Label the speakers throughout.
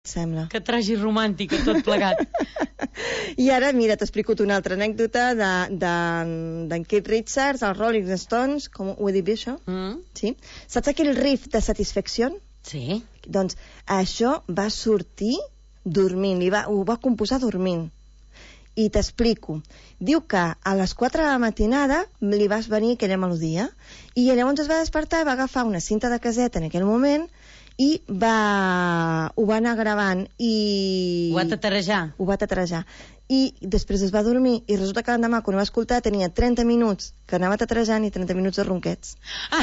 Speaker 1: sembla.
Speaker 2: Que tragiromàntica, tot plegat.
Speaker 1: I ara, mira, t'explico una altra anècdota d'en Keith Richards, els Rolling Stones, com ho he dit bé, això? Sí. Saps aquell riff de Satisfaction?
Speaker 2: Sí.
Speaker 1: Doncs això va sortir dormint, ho va composar dormint. I t'explico. Diu que a les 4 de la matinada li va venir aquella melodia i llavors es va despertar, va agafar una cinta de caseta en aquell moment i ho va anar gravant i...
Speaker 2: Ho va tatarejar.
Speaker 1: Ho va tatarejar. I després es va dormir i resulta que l'endemà, quan ho va escoltar, tenia 30 minuts que anava tatarejant i 30 minuts de ronquets.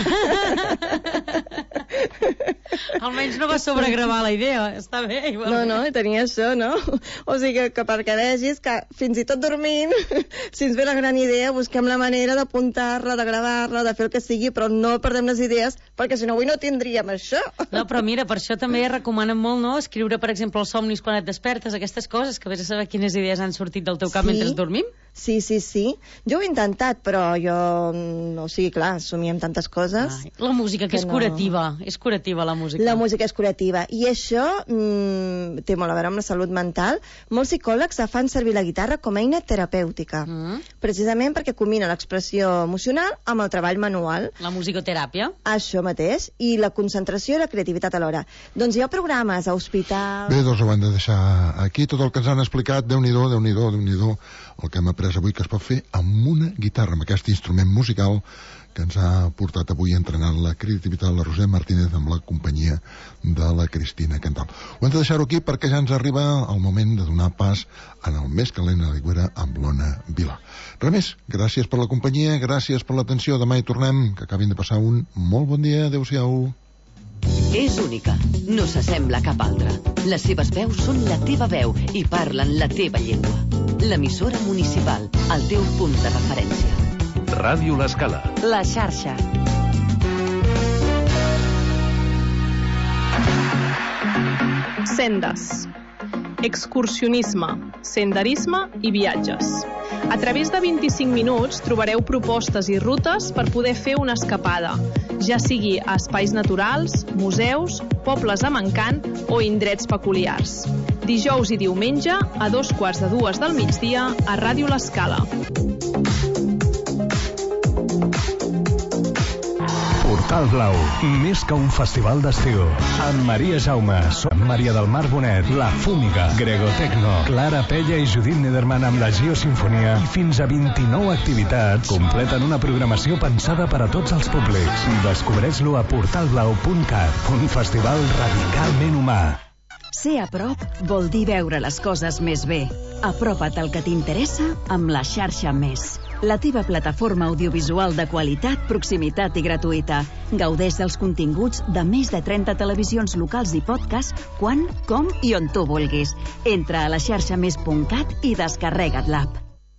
Speaker 2: Almenys no va sobregravar la idea, està bé. Igualment.
Speaker 1: No, tenia això, no? O sigui que perquè vegis que fins i tot dormint, si ens ve la gran idea, busquem la manera d'apuntar-la, de gravar-la, de fer el que sigui, però no perdem les idees, perquè si no avui no tindríem això.
Speaker 2: No, però mira, per això també recomanen molt, no?, escriure, per exemple, els somnis quan et despertes, aquestes coses, que vés a saber quines idees han sortit del teu cap mentre dormim.
Speaker 1: Sí. Jo ho he intentat, però jo... No, o sigui, clar, somiem tantes coses...
Speaker 2: La música, que és curativa. És curativa, la música.
Speaker 1: La música és curativa. I això té molt a veure amb la salut mental. Molts psicòlegs fan servir la guitarra com a eina terapèutica. Precisament perquè combina l'expressió emocional amb el treball manual.
Speaker 2: La musicoteràpia.
Speaker 1: Això mateix. I la concentració i la creativitat alhora. Doncs hi ha programes a hospitals...
Speaker 3: Bé, doncs ho hem de deixar aquí. Tot el que ens han explicat, Déu-n'hi-do, el que hem après avui que es pot fer amb una guitarra, amb aquest instrument musical que ens ha portat avui entrenant la creativitat la Roser Martínez amb la companyia de la Cristina Cantal. Ho hem de deixar-ho aquí perquè ja ens arriba el moment de donar pas en el més calent a l'Aigüera amb l'Ona Vilà. Res més, gràcies per la companyia, gràcies per l'atenció, demà hi tornem, que acabin de passar un molt bon dia, adeu-siau.
Speaker 4: És única, no s'assembla a cap altra. Les seves veus són la teva veu i parlen la teva llengua. L'emissora municipal, el teu punt de referència.
Speaker 5: Ràdio L'Escala.
Speaker 4: La xarxa.
Speaker 6: Sendes. Excursionisme, senderisme i viatges. A través de 25 minuts trobareu propostes i rutes per poder fer una escapada, ja sigui a espais naturals, museus, pobles amb encant o indrets peculiars. Dijous i diumenge, a 2:45 del migdia, a Ràdio L'Escala.
Speaker 5: Portal Blau, més que un festival d'estiu. Amb Maria Jaume, Maria del Mar Bonet, La Fúmiga, Gregotecno, Clara Pella i Judit Nederman amb la Geosinfonia i fins a 29 activitats completen una programació pensada per a tots els públics. Descobreix-lo a portalblau.cat, un festival radicalment humà.
Speaker 7: Ser a prop vol dir veure les coses més bé. Apropa't al que t'interessa amb la xarxa Més. La teva plataforma audiovisual de qualitat, proximitat i gratuïta. Gaudeix dels continguts de més de 30 televisions locals i podcast quan, com i on tu vulguis. Entra a laxarxamés.cat i descarrega't l'app.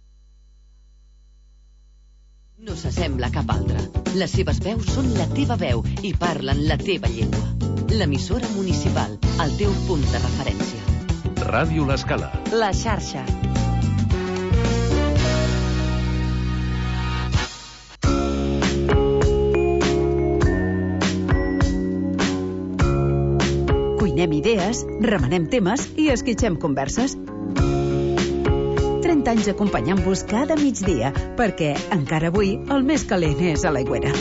Speaker 4: No s'assembla a cap altra. Les seves veus són la teva veu i parlen la teva llengua. L'emissora municipal, el teu punt de referència.
Speaker 5: Ràdio L'Escala.
Speaker 4: La xarxa.
Speaker 7: Cuinem idees, remenem temes i esquitxem converses. 30 anys acompanyant-vos cada migdia, perquè encara avui el més calent és a l'Aigüera.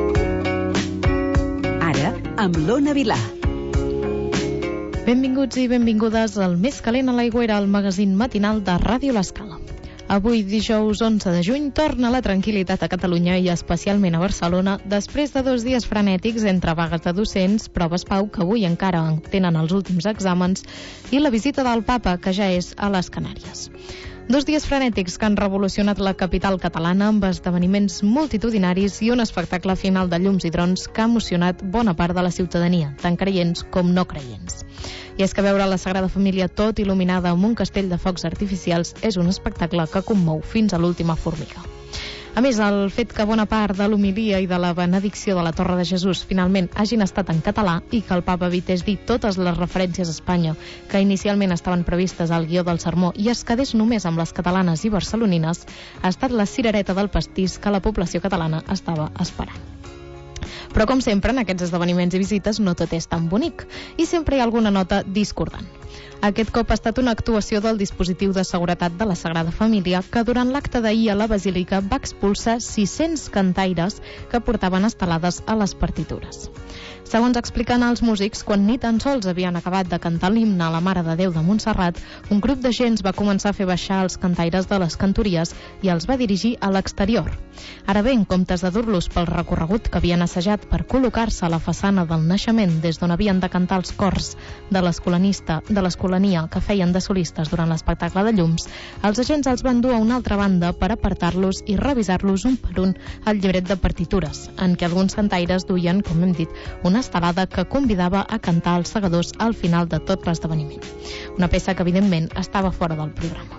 Speaker 7: Ara, amb l'Ona Vilà.
Speaker 8: Benvinguts i benvingudes al Més calent a l'Aigüera, el magazín matinal de Ràdio L'Escala. Avui, dijous 11 de juny, torna la tranquil·litat a Catalunya i especialment a Barcelona després de 2 dies frenètics entre vagues de docents, proves PAU que avui encara tenen els últims exàmens i la visita del papa, que ja és a les Canàries. 2 dies frenètics que han revolucionat la capital catalana amb esdeveniments multitudinaris i un espectacle final de llums i drons que ha emocionat bona part de la ciutadania, tant creients com no creients. I és que veure la Sagrada Família tot il·luminada amb un castell de focs artificials és un espectacle que commou fins a l'última formiga. A més, el fet que bona part de l'homilia i de la benedicció de la Torre de Jesús finalment hagin estat en català i que el papa evités dir totes les referències a Espanya que inicialment estaven previstes al guió del sermó i es quedés només amb les catalanes i barcelonines ha estat la cirereta del pastís que la població catalana estava esperant. Però, com sempre, en aquests esdeveniments i visites no tot és tan bonic i sempre hi ha alguna nota discordant. Aquest cop ha estat una actuació del dispositiu de seguretat de la Sagrada Família que durant l'acte d'ahir a la Basílica va expulsar 600 cantaires que portaven estelades a les partitures. Segons expliquen els músics, quan ni tan sols havien acabat de cantar l'himne a la Mare de Déu de Montserrat, un grup de gens va començar a fer baixar els cantaires de les cantories i els va dirigir a l'exterior. Ara bé, en comptes de dur-los pel recorregut que havien assajat per col·locar-se a la façana del naixement des d'on havien de cantar els cors de l'escolania que feien de solistes durant l'espectacle de llums, els agents els van dur a una altra banda per apartar-los i revisar-los un per un al llibret de partitures, en què alguns cantaires duien, com hem dit, una estelada que convidava a cantar els segadors al final de tot l'esdeveniment. Una peça que, evidentment, estava fora del programa.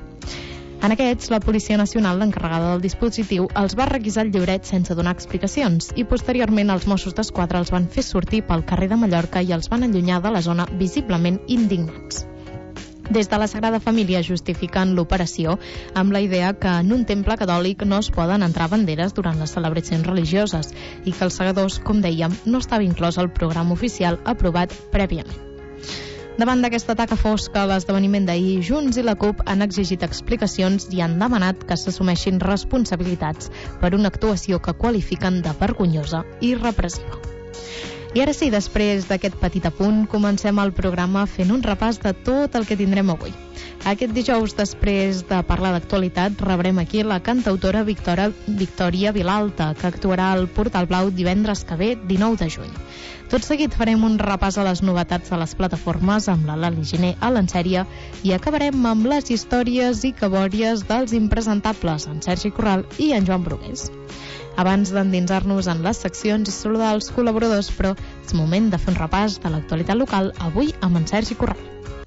Speaker 8: En aquests, la Policia Nacional, l'encarregada del dispositiu, els va requisar el llibret sense donar explicacions i, posteriorment, els Mossos d'Esquadra els van fer sortir pel carrer de Mallorca i els van allunyar de la zona visiblement indignats. Des de la Sagrada Família justifiquen l'operació amb la idea que en un temple catòlic no es poden entrar banderes durant les celebracions religioses i que els segadors, com dèiem, no estava inclòs al programa oficial aprovat prèviament. Davant d'aquesta taca fosca a l'esdeveniment d'ahir, Junts i la CUP han exigit explicacions i han demanat que s'assumeixin responsabilitats per una actuació que qualifiquen de vergonyosa i repressiva. I ara sí, després d'aquest petit apunt, comencem el programa fent un repàs de tot el que tindrem avui. Aquest dijous, després de parlar d'actualitat, rebrem aquí la cantautora Victòria Vilalta, que actuarà al Portal Blau divendres que ve, 19 de juny. Tot seguit farem un repàs a les novetats de les plataformes amb la Lali Giner a l'Ensèria i acabarem amb les històries i cabòries dels impresentables, en Sergi Corral i en Joan Brugués. Abans d'endinsar-nos en les seccions i saludar els col·laboradors, però és moment de fer un repàs de l'actualitat local, avui amb en Sergi Corral.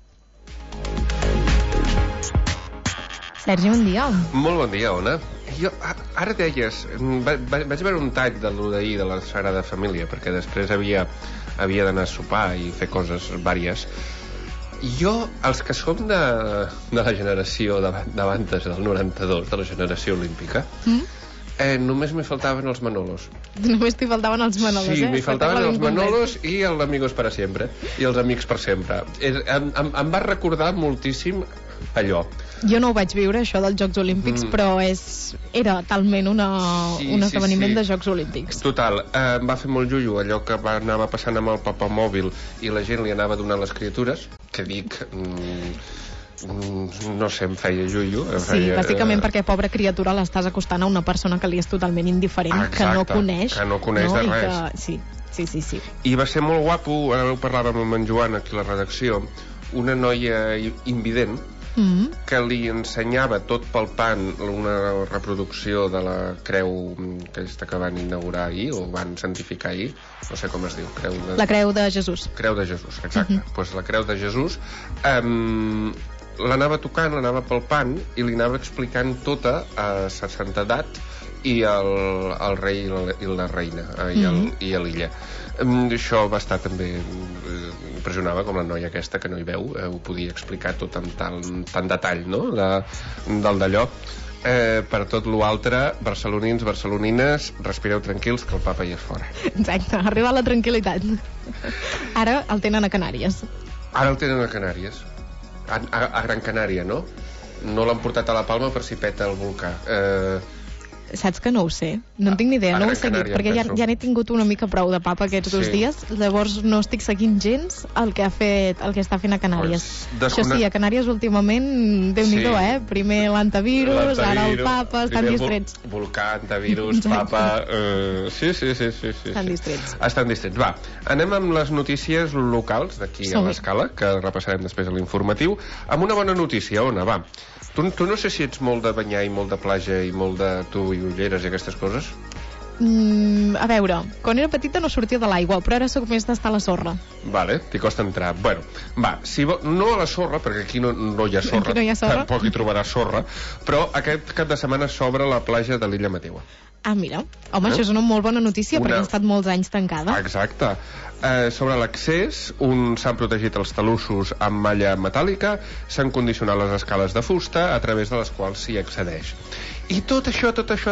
Speaker 8: Sergi, bon dia.
Speaker 9: Molt bon dia, Ona. Jo, ara deies, vaig veure un tall de lo d'ahir de la Sagrada Família, perquè després havia d'anar a sopar i fer coses vàries. Jo, els que som de la generació d'abans del 92, de la generació olímpica, només m'hi faltaven els Manolos.
Speaker 8: Només t'hi faltaven els Manolos,
Speaker 9: Sí, m'hi faltaven els Manolos i els Amigos para siempre, i els Amics per sempre. Em va recordar moltíssim allò.
Speaker 8: Jo no ho vaig viure, això dels Jocs Olímpics, però era talment un esdeveniment de Jocs Olímpics.
Speaker 9: Total, em va fer molt llullo allò que anava passant amb el papamòbil i la gent li anava donant les criatures, que dic... no sé, em feia llullo.
Speaker 8: Sí, bàsicament perquè, pobra criatura, l'estàs acostant a una persona que li és totalment indiferent, que no coneix.
Speaker 9: Que no coneix de res.
Speaker 8: Sí.
Speaker 9: I va ser molt guapo, ara ho parlàvem amb en Joan aquí a la redacció, una noia invident que li ensenyava tot palpant una reproducció de la creu aquesta que van inaugurar ahir, o van santificar ahir, no sé com es diu,
Speaker 8: la Creu de Jesús.
Speaker 9: Creu de Jesús, exacte. Pues la Creu de Jesús l'anava tocant, l'anava palpant i li anava explicant tota a sa santedat i el rei i la reina i a l'illa. Això va estar també impressionava, com la noia aquesta que no hi veu, ho podia explicar tot amb tant detall, no?, del d'allò. Per tot l'altre, barcelonins, barcelonines, respireu tranquils que el papa hi és fora.
Speaker 8: Exacte, ha arribat la tranquil·litat. Ara el tenen a Canàries.
Speaker 9: Ara el tenen a Canàries, a Gran Canària, no? No l'han portat a la Palma per si peta el volcà.
Speaker 8: Saps que no ho sé? No en tinc ni idea, no ho he seguit, perquè ja n'he tingut una mica prou de papa aquests 2 dies, llavors no estic seguint gens el que està fent a Canàries. Això sí, a Canàries últimament, Déu-n'hi-do, primer l'antivirus, ara el papa, estan distrets.
Speaker 9: Volcà, antivirus, papa... Sí. Estan
Speaker 8: distrets.
Speaker 9: Estan distrets. Va, anem amb les notícies locals d'aquí a l'Escala, que repassarem després a l'informatiu, amb una bona notícia, Ona, va. Tu no sé si ets molt de banyar i molt de platja i molt de tu i ulleres i aquestes coses?
Speaker 8: A veure, quan era petita no sortia de l'aigua, però ara sóc més d'estar a la sorra.
Speaker 9: Vale, t'hi costa entrar. Bueno, va, no a la sorra, perquè aquí no hi ha sorra, tampoc hi trobaràs sorra, però aquest cap de setmana s'obre la platja de l'Illa Mateua.
Speaker 8: Ah, mira, home, això és una molt bona notícia perquè ha estat molts anys tancada.
Speaker 9: Exacte. Sobre l'accés, s'han protegit els talussos amb malla metàl·lica, s'han condicionat les escales de fusta a través de les quals s'hi accedeix. I tot això,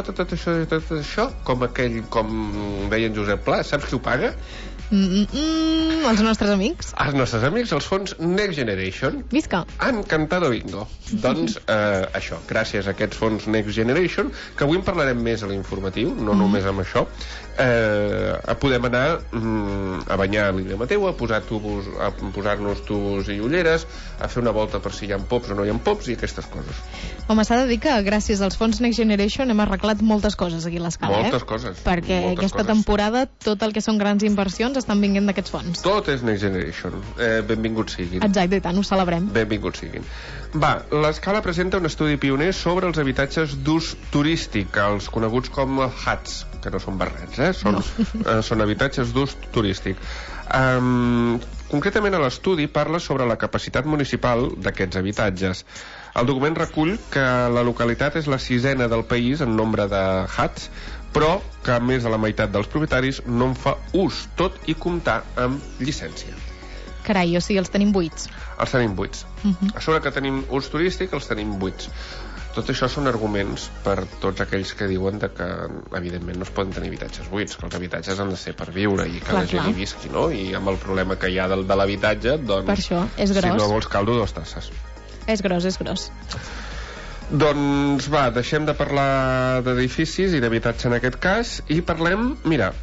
Speaker 9: com deia en Josep Pla, saps qui ho paga?
Speaker 8: Els nostres amics.
Speaker 9: Els nostres amics, els fons Next Generation.
Speaker 8: Visca.
Speaker 9: Encantado bingo. Doncs això, gràcies a aquests fons Next Generation, que avui en parlarem més a l'informatiu, no només amb això, podem anar a banyar l'Illa Mateu, a posar-nos tubos i ulleres, a fer una volta per si hi ha pops o no hi ha pops i aquestes coses.
Speaker 8: Home, s'ha de dir que gràcies als fons Next Generation hem arreglat moltes coses aquí a l'Escala.
Speaker 9: Moltes coses.
Speaker 8: Perquè aquesta temporada tot el que són grans inversions estan vinguent d'aquests fons.
Speaker 9: Tot és Next Generation. Benvinguts siguin.
Speaker 8: Exacte, i tant, ho celebrem.
Speaker 9: Benvinguts siguin. Va, l'Escala presenta un estudi pioner sobre els habitatges d'ús turístic, els coneguts com huts, que no són barrets, són habitatges d'ús turístic. Concretament, l'estudi parla sobre la capacitat municipal d'aquests habitatges. El document recull que la localitat és la 6ª del país en nombre de huts, però que més de la meitat dels propietaris no en fa ús, tot i comptar amb llicència.
Speaker 8: Carai, o sigui, els tenim buits.
Speaker 9: Els tenim buits. A sobre que tenim ús turístic, els tenim buits. Tot això són arguments per tots aquells que diuen que, evidentment, no es poden tenir habitatges buits, que els habitatges han de ser per viure i que la gent hi visqui, no? I amb el problema que hi ha de l'habitatge, doncs,
Speaker 8: per això, és gros.
Speaker 9: Si no vols caldo, 2 tasses.
Speaker 8: És gros.
Speaker 9: Doncs va, deixem de parlar d'edificis i d'habitatge en aquest cas i parlem, mira,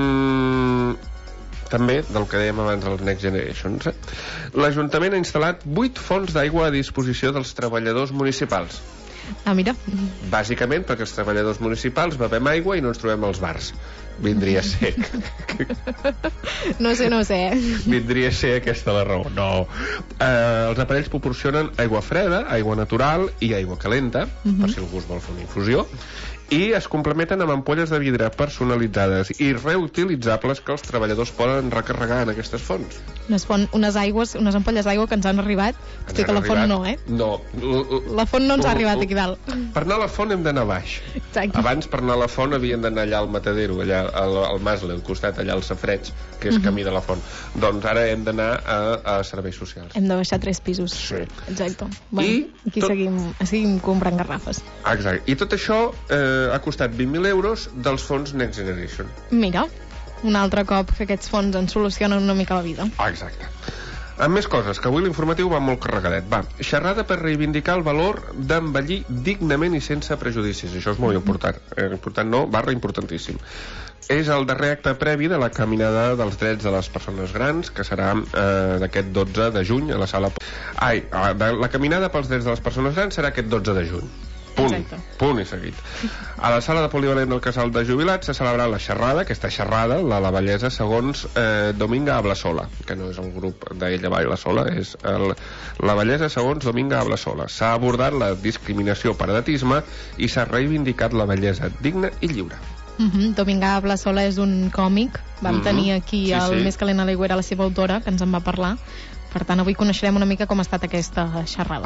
Speaker 9: també del que dèiem abans dels Next Generations. L'Ajuntament ha instal·lat 8 fonts d'aigua a disposició dels treballadors municipals.
Speaker 8: Ah, mira.
Speaker 9: Bàsicament perquè els treballadors municipals bevem aigua i no ens trobem als bars. Vindria a ser...
Speaker 8: No sé.
Speaker 9: Vindria a ser aquesta la raó. No. Els aparells proporcionen aigua freda, aigua natural i aigua calenta, per si algú es vol fer una infusió, i es complementen amb ampolles de vidre personalitzades i reutilitzables que els treballadors poden recarregar en aquestes fonts.
Speaker 8: Unes ampolles d'aigua que ens han arribat, que la font no,
Speaker 9: No.
Speaker 8: La font no ens ha arribat aquí dalt.
Speaker 9: Per anar a la font hem d'anar baix.
Speaker 8: Exacte.
Speaker 9: Abans, per anar a la font, havien d'anar allà al Matadero, allà al Masle, al costat, allà al Safareig, que és camí de la font. Doncs ara hem d'anar a serveis socials.
Speaker 8: Hem de baixar 3 pisos.
Speaker 9: Sí.
Speaker 8: Exacte. Bueno, aquí seguim comprant garrafes.
Speaker 9: Exacte. I tot això ha costat 20.000 euros dels fons Next Generation.
Speaker 8: Mira, un altre cop que aquests fons ens solucionen una mica la vida.
Speaker 9: Exacte. Amb més coses, que avui l'informatiu va molt carregadet. Va, xerrada per reivindicar el valor d'envellir dignament i sense prejudicis. Això és molt important. Important no, importantíssim. És el darrer acte previ de la caminada dels drets de les persones grans, que serà d'aquest 12 de juny a la sala... la caminada pels drets de les persones grans serà aquest 12 de juny. Punt i seguit. A la sala de polivalent del Casal de Jubilats s'ha celebrat la xerrada, aquesta xerrada, la bellesa segons Dominga Ablasola, que no és el grup d'Ella Bailasola, és la bellesa segons Dominga Ablasola. S'ha abordat la discriminació per edatisme i s'ha reivindicat la bellesa digna i lliure.
Speaker 8: Dominga Ablasola és un còmic. Vam tenir aquí el Més calent a l'aigüera, la seva autora, que ens en va parlar. Per tant, avui coneixerem una mica com ha estat aquesta xerrada.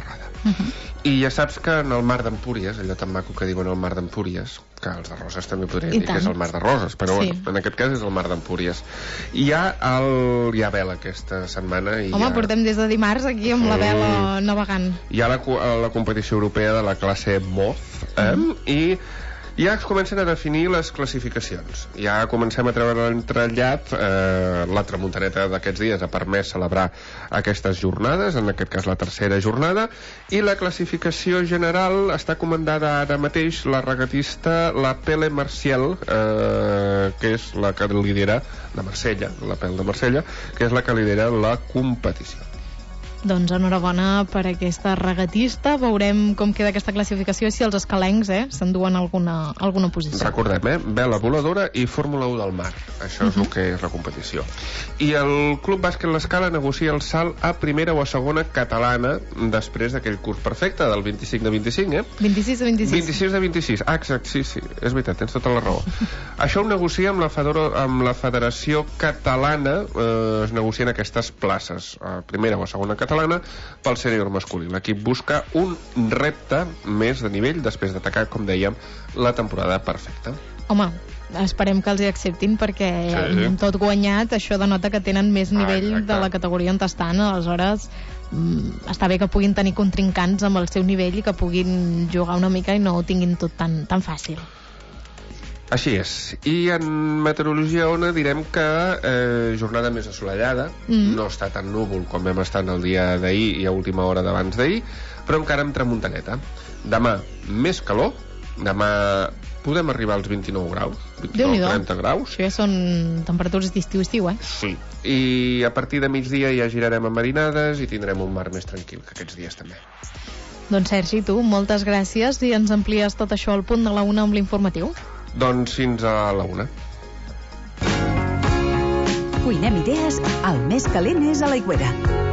Speaker 8: I ja saps que en el Mar d'Empúries, allò tan maco que diuen el Mar d'Empúries, que els de Roses també podrien dir que és el Mar de Roses, però en aquest cas és el Mar d'Empúries. Hi ha vela aquesta setmana. Home, portem des de dimarts aquí amb la vela navegant.
Speaker 9: Hi ha la competició europea de la classe Moth, i ja es comencen a definir les classificacions. Ja comencem a treure l'entrellat. La tramuntaneta d'aquests dies ha permès celebrar aquestes jornades, en aquest cas la tercera jornada, i la classificació general està comandada ara mateix la regatista la Pele Marcial, que és la que lidera de Marsella, la Pele de Marsella, que és la que lidera la competició.
Speaker 8: Doncs enhorabona per aquesta regatista. Veurem com queda aquesta classificació i si els escalencs s'enduen alguna posició.
Speaker 9: Recordem, vela voladora i Fórmula 1 del mar. Això és el que és la competició. I el Club Bàsquet L'Escala negocia el salt a primera o a segona catalana després d'aquell curs perfecte del 25 de 25,
Speaker 8: 26 de 26.
Speaker 9: 26 de 26. Exacte, sí, és veritat, tens tota la raó. Això ho negocia amb la Federació Catalana, es negocien aquestes places, a primera o a segona catalana, pel sènior masculí. L'equip busca un repte més de nivell després d'atacar, com dèiem, la temporada perfecta.
Speaker 8: Home, esperem que els hi acceptin perquè amb tot guanyat això denota que tenen més nivell de la categoria on estan. Aleshores, està bé que puguin tenir contrincants amb el seu nivell i que puguin jugar una mica i no ho tinguin tot tan fàcil.
Speaker 9: Així és. I en meteorologia ona direm que jornada més assolellada, no està tan núvol com vam estar el dia d'ahir i a última hora d'abans d'ahir, però encara amb tramuntaneta. Demà més calor, demà podem arribar als 29 graus, 29-30 graus.
Speaker 8: Això ja són temperatures d'estiu,
Speaker 9: Sí, i a partir de migdia ja girarem a marinades i tindrem un mar més tranquil que aquests dies també.
Speaker 8: Doncs Sergi, tu, moltes gràcies i ens amplies tot això al punt de la 1 amb l'informatiu.
Speaker 9: Doncs fins a la 1.
Speaker 7: Cuinem idees, el més calent és a l'Aigüera.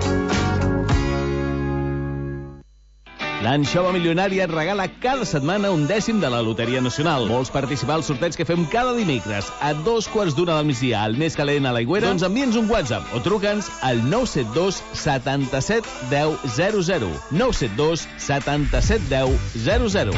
Speaker 10: L'Anxova Milionària et regala cada setmana 1/10 de la Loteria Nacional. Vols participar al sorteig que fem cada dimecres a 2:15 del migdia al més calent a l'Aigüera? Doncs envia'ns un WhatsApp o truca'ns al 972 77 10 00. 972 77 10 00.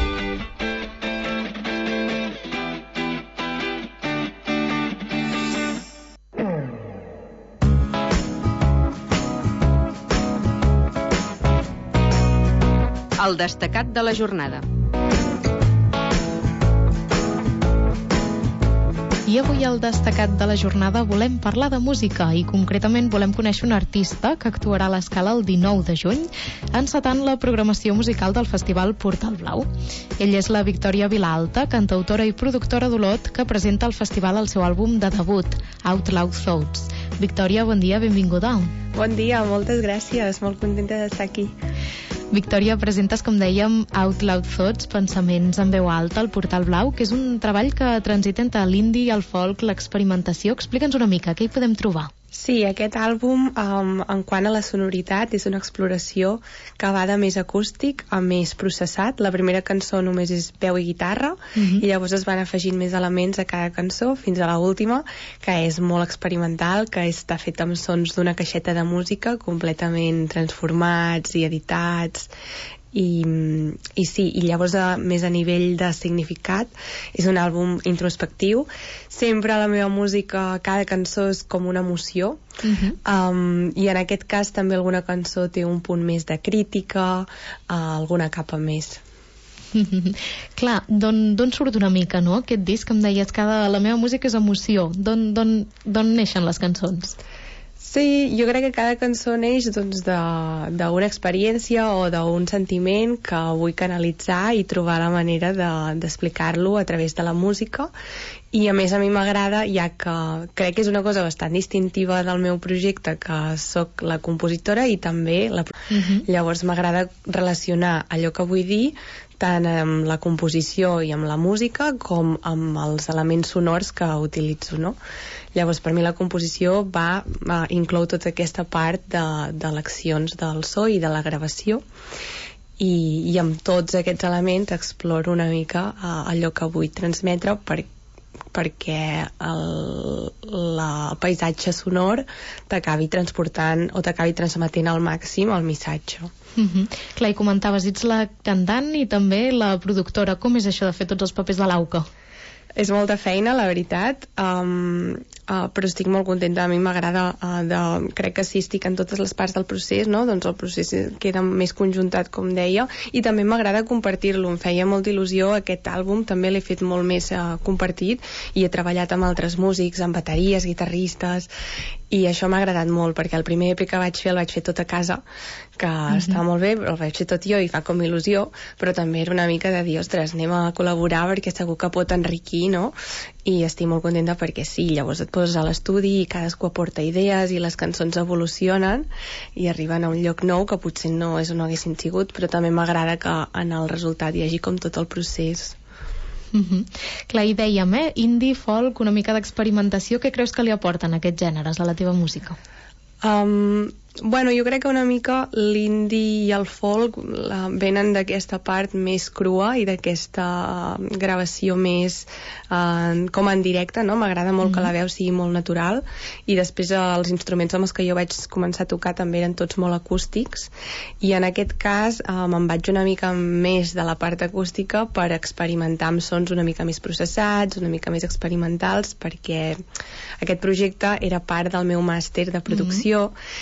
Speaker 11: El destacat de la jornada.
Speaker 8: I avui al destacat de la jornada volem parlar de música i concretament volem conèixer un artista que actuarà a l'Escala el 19 de juny encetant la programació musical del Festival Portal Blau. Ell és la Victòria Vilalta, cantautora i productora d'Olot, que presenta al festival el seu àlbum de debut, Out Loud Thoughts. Victòria, bon dia, benvinguda.
Speaker 12: Bon dia, moltes gràcies, molt contenta d'estar aquí.
Speaker 8: Victòria, presentes, com dèiem, Out Loud Thoughts, pensaments en veu alta, al Portal Blau, que és un treball que transita entre l'indie, el folk, l'experimentació. Explica'ns una mica, què hi podem trobar?
Speaker 12: Sí, aquest àlbum, en quant a la sonoritat, és una exploració que va de més acústic a més processat. La primera cançó només és veu i guitarra, i llavors es van afegint més elements a cada cançó, fins a l'última, que és molt experimental, que està feta amb sons d'una caixeta de música completament transformats i editats. I sí, i llavors més a nivell de significat és un àlbum introspectiu. Sempre la meva música, cada cançó és com una emoció, i en aquest cas també alguna cançó té un punt més de crítica, alguna capa més.
Speaker 8: Clar, d'on surt una mica, no? Aquest disc, em deies que la meva música és emoció. D'on neixen les cançons?
Speaker 12: Sí, jo crec que cada cançó neix d'una experiència o d'un sentiment que vull canalitzar i trobar la manera d'explicar-lo a través de la música. I a mi m'agrada, ja que crec que és una cosa bastant distintiva del meu projecte, que sóc la compositora i també llavors m'agrada relacionar allò que vull dir tant amb la composició i amb la música com amb els elements sonors que utilitzo, no? Llavors, per mi la composició inclou tota aquesta part de l'accions del so i de la gravació, i amb tots aquests elements exploro una mica allò que vull transmetre perquè el paisatge sonor t'acabi transportant o t'acabi transmetent al màxim el missatge.
Speaker 8: Clar, i comentaves, ets la cantant i també la productora. Com és això de fer tots els papers de l'AUCA?
Speaker 12: És molta feina, la veritat, però estic molt contenta. A mi m'agrada, crec que sí, estic en totes les parts del procés, no? Doncs el procés queda més conjuntat, com deia, i també m'agrada compartir-lo. Em feia molta il·lusió aquest àlbum, també l'he fet molt més compartit, i he treballat amb altres músics, amb bateries, guitarristes, i això m'ha agradat molt, perquè el primer EP que vaig fer el vaig fer tot a casa, que està molt bé, però el vaig fer tot jo i fa com il·lusió, però també era una mica de dir, ostres, anem a col·laborar perquè segur que pot enriquir, no? I estic molt contenta perquè sí, llavors et poses a l'estudi i cadascú aporta idees i les cançons evolucionen i arriben a un lloc nou que potser no és on haguessin sigut, però també m'agrada que en el resultat hi hagi com tot el procés.
Speaker 8: Clar, i dèiem, indie, folk, una mica d'experimentació. Què creus que li aporten aquests gèneres a la teva música?
Speaker 12: Bueno, jo crec que una mica l'indie i el folk venen d'aquesta part més crua i d'aquesta gravació més com en directe, no? M'agrada molt que la veu sigui molt natural, i després els instruments amb els que jo vaig començar a tocar també eren tots molt acústics, i en aquest cas me'n vaig una mica més de la part acústica per experimentar amb sons una mica més processats, una mica més experimentals, perquè aquest projecte era part del meu màster de producció, i així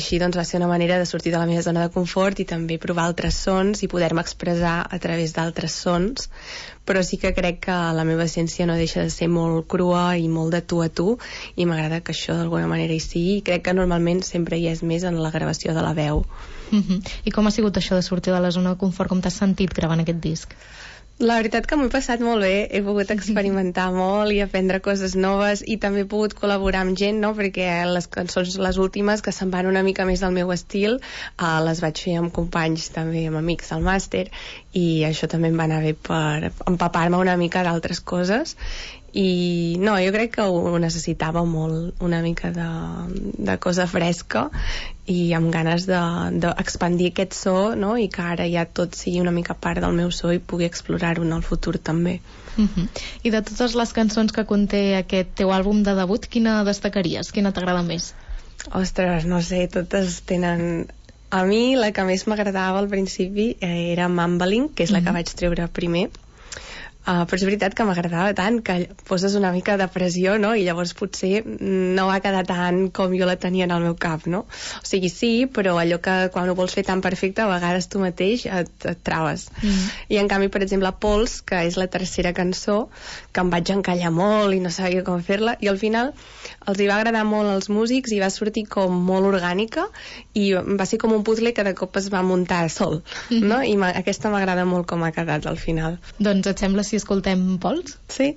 Speaker 12: així doncs va ser una manera de sortir de la meva zona de confort i també provar altres sons i poder-me expressar a través d'altres sons, però sí que crec que la meva essència no deixa de ser molt crua i molt de tu a tu, i m'agrada que això d'alguna manera hi sigui, i crec que normalment sempre hi és més en la gravació de la veu.
Speaker 8: I com ha sigut això de sortir de la zona de confort? Com t'has sentit gravant aquest disc?
Speaker 12: La veritat que m'ho he passat molt bé, he pogut experimentar molt i aprendre coses noves, i també he pogut col·laborar amb gent, no? Perquè les cançons, les últimes, que se'n van una mica més del meu estil, les vaig fer amb companys, també amb amics al màster, i això també em va anar bé per empapar-me una mica d'altres coses. I no, jo crec que ho necessitava molt, una mica de cosa fresca i amb ganes d'expandir aquest so, no? I que ara ja tot sigui una mica part del meu so i pugui explorar-ho en el futur també.
Speaker 8: I de totes les cançons que conté aquest teu àlbum de debut, quina destacaries? Quina t'agrada més?
Speaker 12: Ostres, no sé, totes tenen... A mi la que més m'agradava al principi era Mumbling, que és la que vaig treure primer. Però és veritat que m'agradava tant que poses una mica de pressió, no? I llavors potser no va quedar tant com jo la tenia en el meu cap, no? O sigui, sí, però allò que quan ho vols fer tan perfecte, a vegades tu mateix et traves. I en canvi, per exemple, Pols, que és la tercera cançó, que em vaig encallar molt i no sabia com fer-la, i al final els hi va agradar molt als músics i va sortir com molt orgànica, i va ser com un puzzle que de cop es va muntar sol, no? I aquesta m'agrada molt com ha quedat al final.
Speaker 8: Doncs et sembla si escoltem Pols?
Speaker 12: Sí.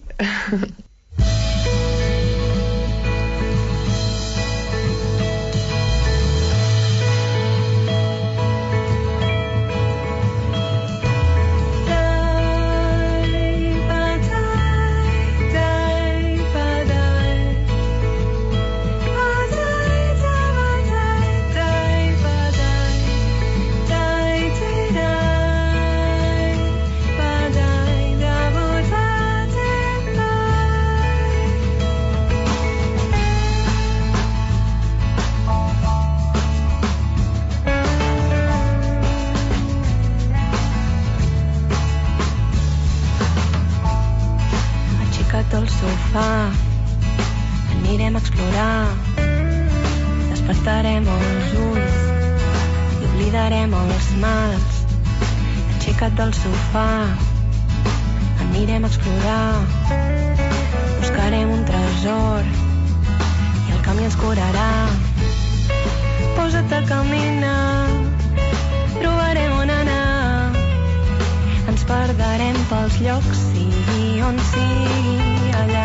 Speaker 13: al sofà, anirem a explorar, despertarem els ulls i oblidarem els mals. Aixeca't del sofà, anirem a explorar, buscarem un tresor i el camí ens curarà. Posa't a caminar, trobarem on anar, ens perderem pels llocs, sigui on sigui allà.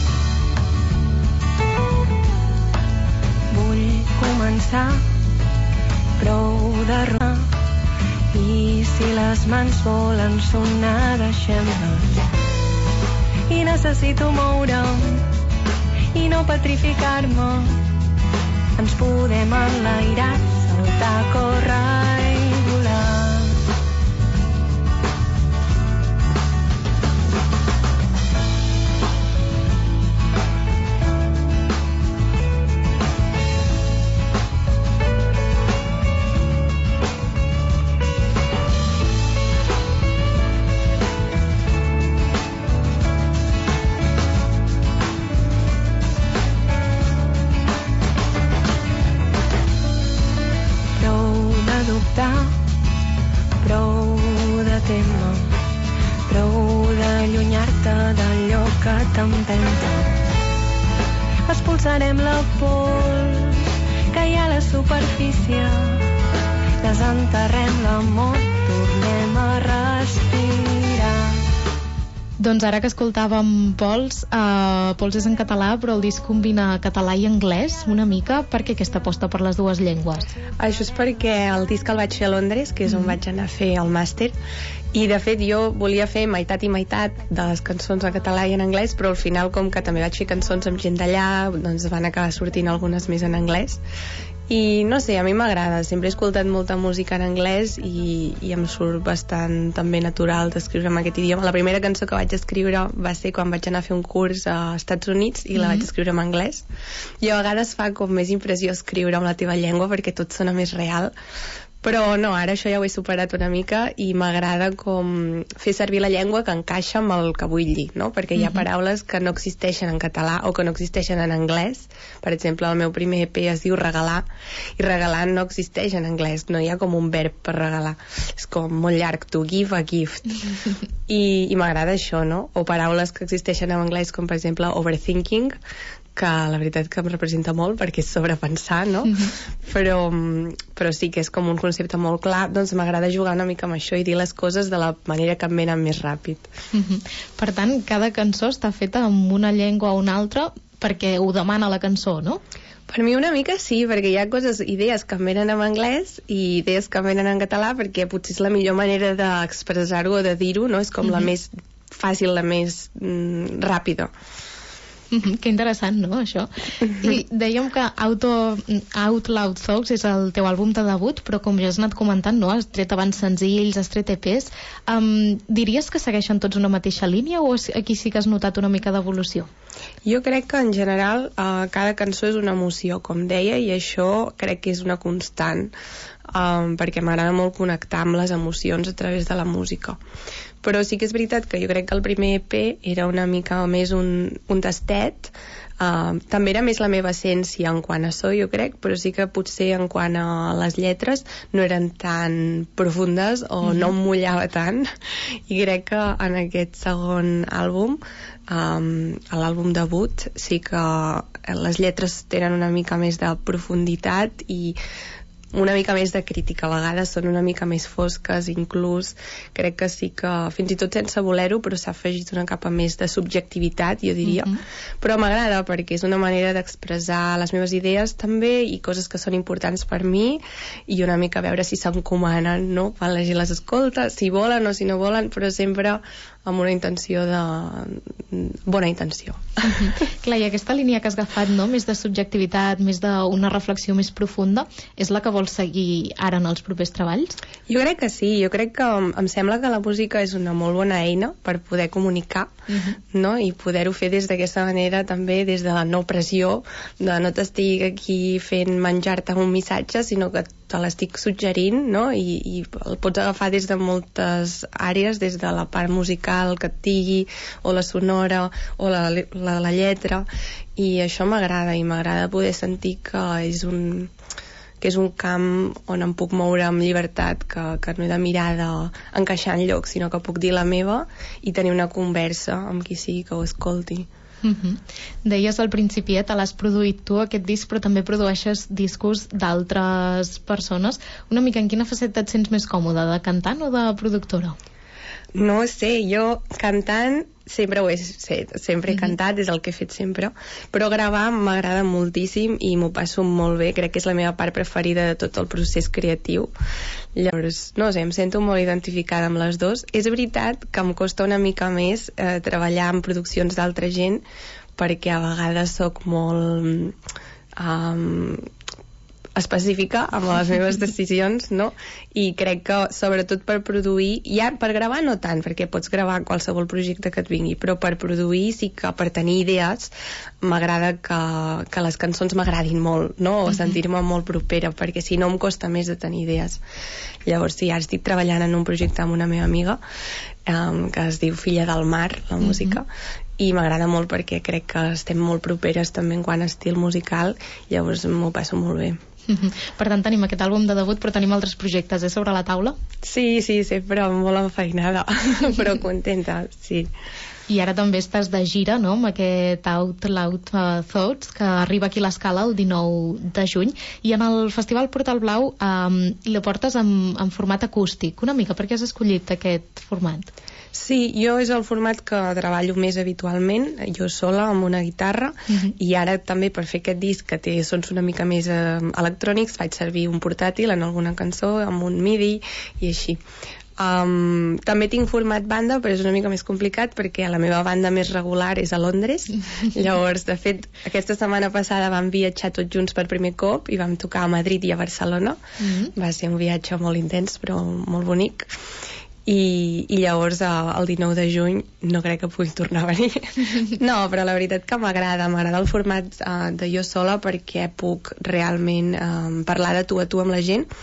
Speaker 13: Vull començar, prou de robar, i si les mans volen sonar, deixem-les. I necessito moure'm i no petrificar-me. Ens podem enlairar, saltar, córrer i volar. Prou de témer, prou d'allunyar-te d'allò que t'empenta. Expulsarem la pols que hi ha a la superfície, desenterrem l'amor, tornem a respirar.
Speaker 8: Doncs ara que escoltàvem Pols, Pols és en català, però el disc combina català i anglès una mica. Per què aquesta aposta per les dues llengües?
Speaker 12: Això és perquè el disc el vaig fer a Londres, que és on vaig anar a fer el màster, i de fet jo volia fer meitat i meitat de les cançons en català i en anglès, però al final, com que també vaig fer cançons amb gent d'allà, doncs van acabar sortint algunes més en anglès. I no sé, a mi m'agrada, sempre he escoltat molta música en anglès i em surt bastant també natural d'escriure en aquest idioma. La primera cançó que vaig escriure va ser quan vaig anar a fer un curs als Estats Units i la vaig escriure en anglès. I a vegades fa com més impressió escriure en la teva llengua perquè tot sona més real, Però no, ara això ja ho he superat una mica i m'agrada com fer servir la llengua que encaixa amb el que vull dir, no? Perquè hi ha paraules que no existeixen en català o que no existeixen en anglès. Per exemple, el meu primer EP es diu regalar, i regalar no existeix en anglès, no hi ha com un verb per regalar. És com molt llarg, to give a gift. I m'agrada això, no? O paraules que existeixen en anglès, com per exemple overthinking, que la veritat que em representa molt perquè és sobrepensar, no? Però sí que és com un concepte molt clar, doncs m'agrada jugar una mica amb això i dir les coses de la manera que em venen més ràpid.
Speaker 8: Per tant, cada cançó està feta amb una llengua o una altra perquè ho demana la cançó, no?
Speaker 12: Per mi una mica sí, perquè hi ha idees que em venen en anglès i idees que em venen en català, perquè potser és la millor manera d'expressar-ho o de dir-ho, no? És com la més fàcil, la més ràpida.
Speaker 8: Que interessant, no, això? I dèiem que Out Loud Thoughts és el teu àlbum de debut, però com ja has anat comentant, no? Has tret abans senzills, has tret EPs. Diries que segueixen tots una mateixa línia o aquí sí que has notat una mica d'evolució?
Speaker 12: Jo crec que en general cada cançó és una emoció, com deia, i això crec que és una constant, perquè m'agrada molt connectar amb les emocions a través de la música. Però sí que és veritat que jo crec que el primer EP era una mica més un tastet, també era més la meva essència en quant a so, jo crec, però sí que potser en quant a les lletres no eren tan profundes o no em mullava tant, i crec que en aquest segon àlbum, l'àlbum debut, sí que les lletres tenen una mica més de profunditat i una mica més de crítica, a vegades són una mica més fosques, inclús crec que sí que fins i tot sense voler-ho, però s'ha afegit una capa més de subjectivitat, jo diria, però m'agrada perquè és una manera d'expressar les meves idees també i coses que són importants per mi i una mica veure si s'encomanen, no? Quan la gent les escolta, si volen o si no volen, però sempre amb una intenció bona intenció.
Speaker 8: Clar, i aquesta línia que has agafat, no? Més de subjectivitat, més d'una reflexió més profunda, és la que vols seguir ara en els propers treballs?
Speaker 12: Jo crec que sí, jo crec que em sembla que la música és una molt bona eina per poder comunicar, no? I poder-ho fer des d'aquesta manera també, des de la no pressió, de no t'estic aquí fent menjar-te un missatge, sinó que te l'estic suggerint, no? I el pots agafar des de moltes àrees, des de la part musical que et digui, o la sonora, o la lletra, i això m'agrada, i m'agrada poder sentir que és un camp on em puc moure amb llibertat, que no he de mirar d'encaixar en lloc, sinó que puc dir la meva i tenir una conversa amb qui sigui que ho escolti.
Speaker 8: Deies al principiet, l'has produït tu aquest disc, però també produeixes discos d'altres persones. Una mica en quina faceta et sents més còmoda, de cantant o de productora?
Speaker 12: No sé, jo cantant sempre ho he fet, sempre he cantat, és el que he fet sempre, però gravar m'agrada moltíssim i m'ho passo molt bé, crec que és la meva part preferida de tot el procés creatiu. Llavors, no sé, em sento molt identificada amb les dues. És veritat que em costa una mica més treballar en produccions d'altra gent, perquè a vegades sóc molt específica amb les meves decisions, no? I crec que sobretot per produir, ja per gravar no tant, perquè pots gravar qualsevol projecte que et vingui, però per produir sí que per tenir idees m'agrada que les cançons m'agradin molt, no? O sentir-me molt propera, perquè si no em costa més de tenir idees. Llavors sí, ara estic treballant en un projecte amb una meva amiga que es diu Filla del Mar, la música, i m'agrada molt perquè crec que estem molt properes també en quant a estil musical, llavors m'ho passo molt bé.
Speaker 8: Per tant, tenim aquest àlbum de debut, però tenim altres projectes sobre la taula?
Speaker 12: Sí, sempre molt enfeinada, però contenta, sí.
Speaker 8: I ara també estàs de gira, no?, amb aquest Out Loud Thoughts, que arriba aquí a l'Escala el 19 de juny, i en el Festival Portal Blau la portes en format acústic. Una mica, per què has escollit aquest format?
Speaker 12: Sí, jo és el format que treballo més habitualment, jo sola amb una guitarra, i ara també per fer aquest disc que té sons una mica més electrònics faig servir un portàtil en alguna cançó, amb un MIDI i així. També tinc format banda, però és una mica més complicat perquè la meva banda més regular és a Londres. Llavors, de fet, aquesta setmana passada vam viatjar tots junts per primer cop i vam tocar a Madrid i a Barcelona. Va ser un viatge molt intens però molt bonic. I llavors el 19 de juny no crec que pugui tornar a venir. No, però la veritat que m'agrada el format de jo sola perquè puc realment parlar de tu a tu amb la gent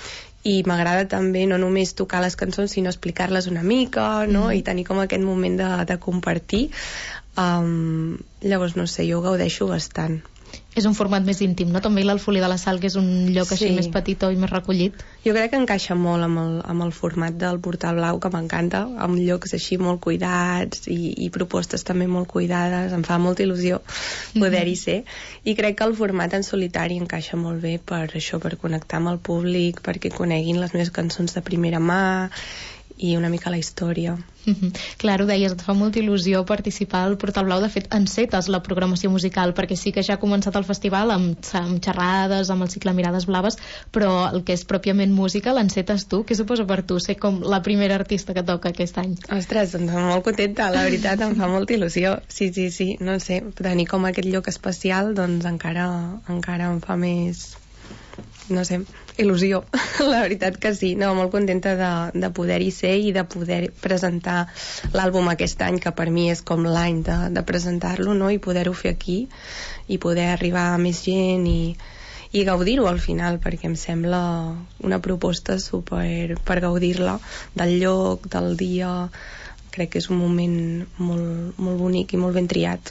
Speaker 12: i m'agrada també no només tocar les cançons sinó explicar-les una mica, no? I tenir com aquest moment de compartir. Llavors, no sé, jo ho gaudeixo bastant.
Speaker 8: És un format més íntim, no? També l'Alfolí de la Sal, que és un lloc així més petitó i més recollit.
Speaker 12: Jo crec que encaixa molt amb el format del Portal Blau, que m'encanta, amb llocs així molt cuidats i propostes també molt cuidades. Em fa molta il·lusió poder-hi ser. I crec que el format en solitari encaixa molt bé per això, per connectar amb el públic, perquè coneguin les meves cançons de primera mà i una mica la història.
Speaker 8: Clar, ho deies, et fa molta il·lusió participar al Portal Blau. De fet, encetes la programació musical, perquè sí que ja ha començat el festival amb xerrades, amb el cicle Mirades Blaves, però el que és pròpiament música l'encetes tu. Què suposa per tu ser com la primera artista que toca aquest any?
Speaker 12: Ostres, doncs em molt contenta, la veritat, em fa molta il·lusió. Sí, no sé, tenir com aquest lloc especial, doncs encara em fa més, no sé, il·lusió. La veritat que sí, no, molt contenta de poder-hi ser i de poder presentar l'àlbum aquest any, que per mi és com l'any de presentar-lo, no? I poder-ho fer aquí i poder arribar a més gent i gaudir-ho al final, perquè em sembla una proposta super per gaudir-la, del lloc, del dia. Crec que és un moment molt, molt bonic i molt ben triat.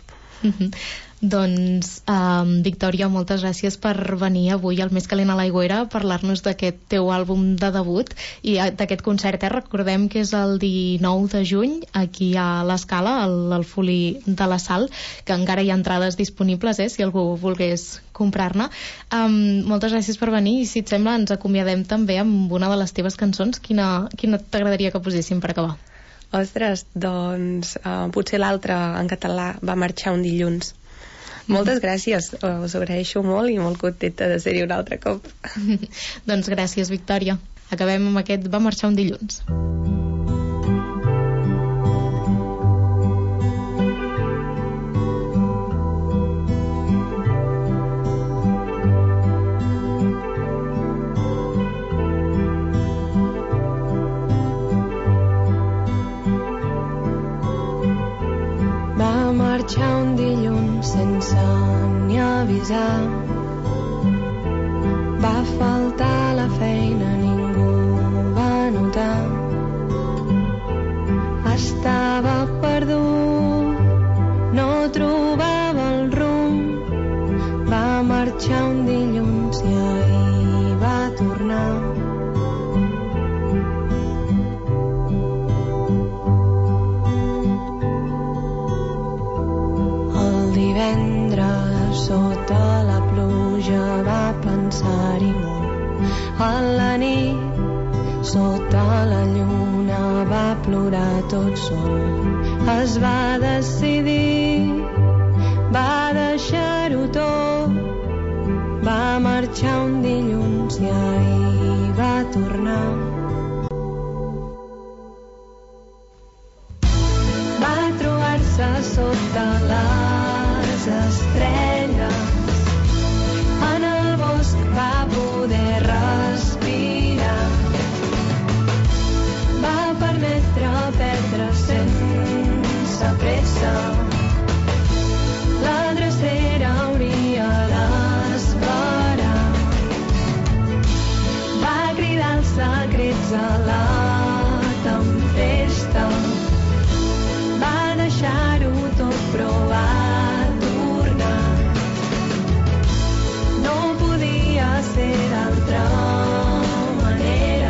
Speaker 8: Doncs, Victòria, moltes gràcies per venir avui al Més calent a l'Aigüera a parlar-nos d'aquest teu àlbum de debut i d'aquest concert. Recordem que és el 19 de juny aquí a l'Escala, a l'Alfolí de la Sal, que encara hi ha entrades disponibles, si algú volgués comprar-ne. Moltes gràcies per venir i, si et sembla, ens acomiadem també amb una de les teves cançons. Quina t'agradaria que poséssim per acabar?
Speaker 12: Ostres, doncs potser l'altra en català, Va marxar un dilluns. Moltes gràcies, us agraeixo molt i molt contenta de ser-hi un altre cop.
Speaker 8: Doncs gràcies, Victòria. Acabem amb aquest Va marxar un dilluns.
Speaker 13: Va marxar un dilluns sense ni avisar. Va faltar a la feina, ningú va notar. Estava perdut, no trobava el rumb. Va marxar un dilluns i ahir va tornar. Divendres sota la pluja va pensar-hi molt. A la nit sota la lluna va plorar tot sol. Es va decidir, va deixar-ho tot. Va marxar un dilluns i ahir va tornar. Va trobar-se sota les estrelles. En el bosc va poder respirar. Va permetre perdre sense pressa. La drecera hauria d'esperar. Va cridar els secrets a la tempesta. Va deixar-ho tot, però va tornar. No podia ser d'altra manera.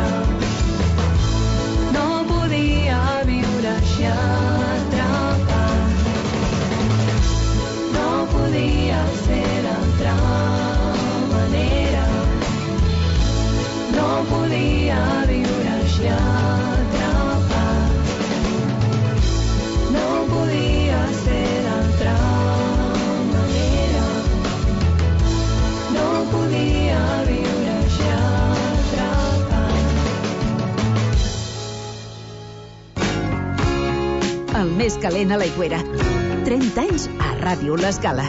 Speaker 13: No podia viure així atrapat. No podia ser d'altra manera. No podia viure així atrapat. No podia ser d'altra manera. No podia viure així atrapat.
Speaker 7: El Més calent a l'Aigüera. 30 anys a Ràdio L'Escala.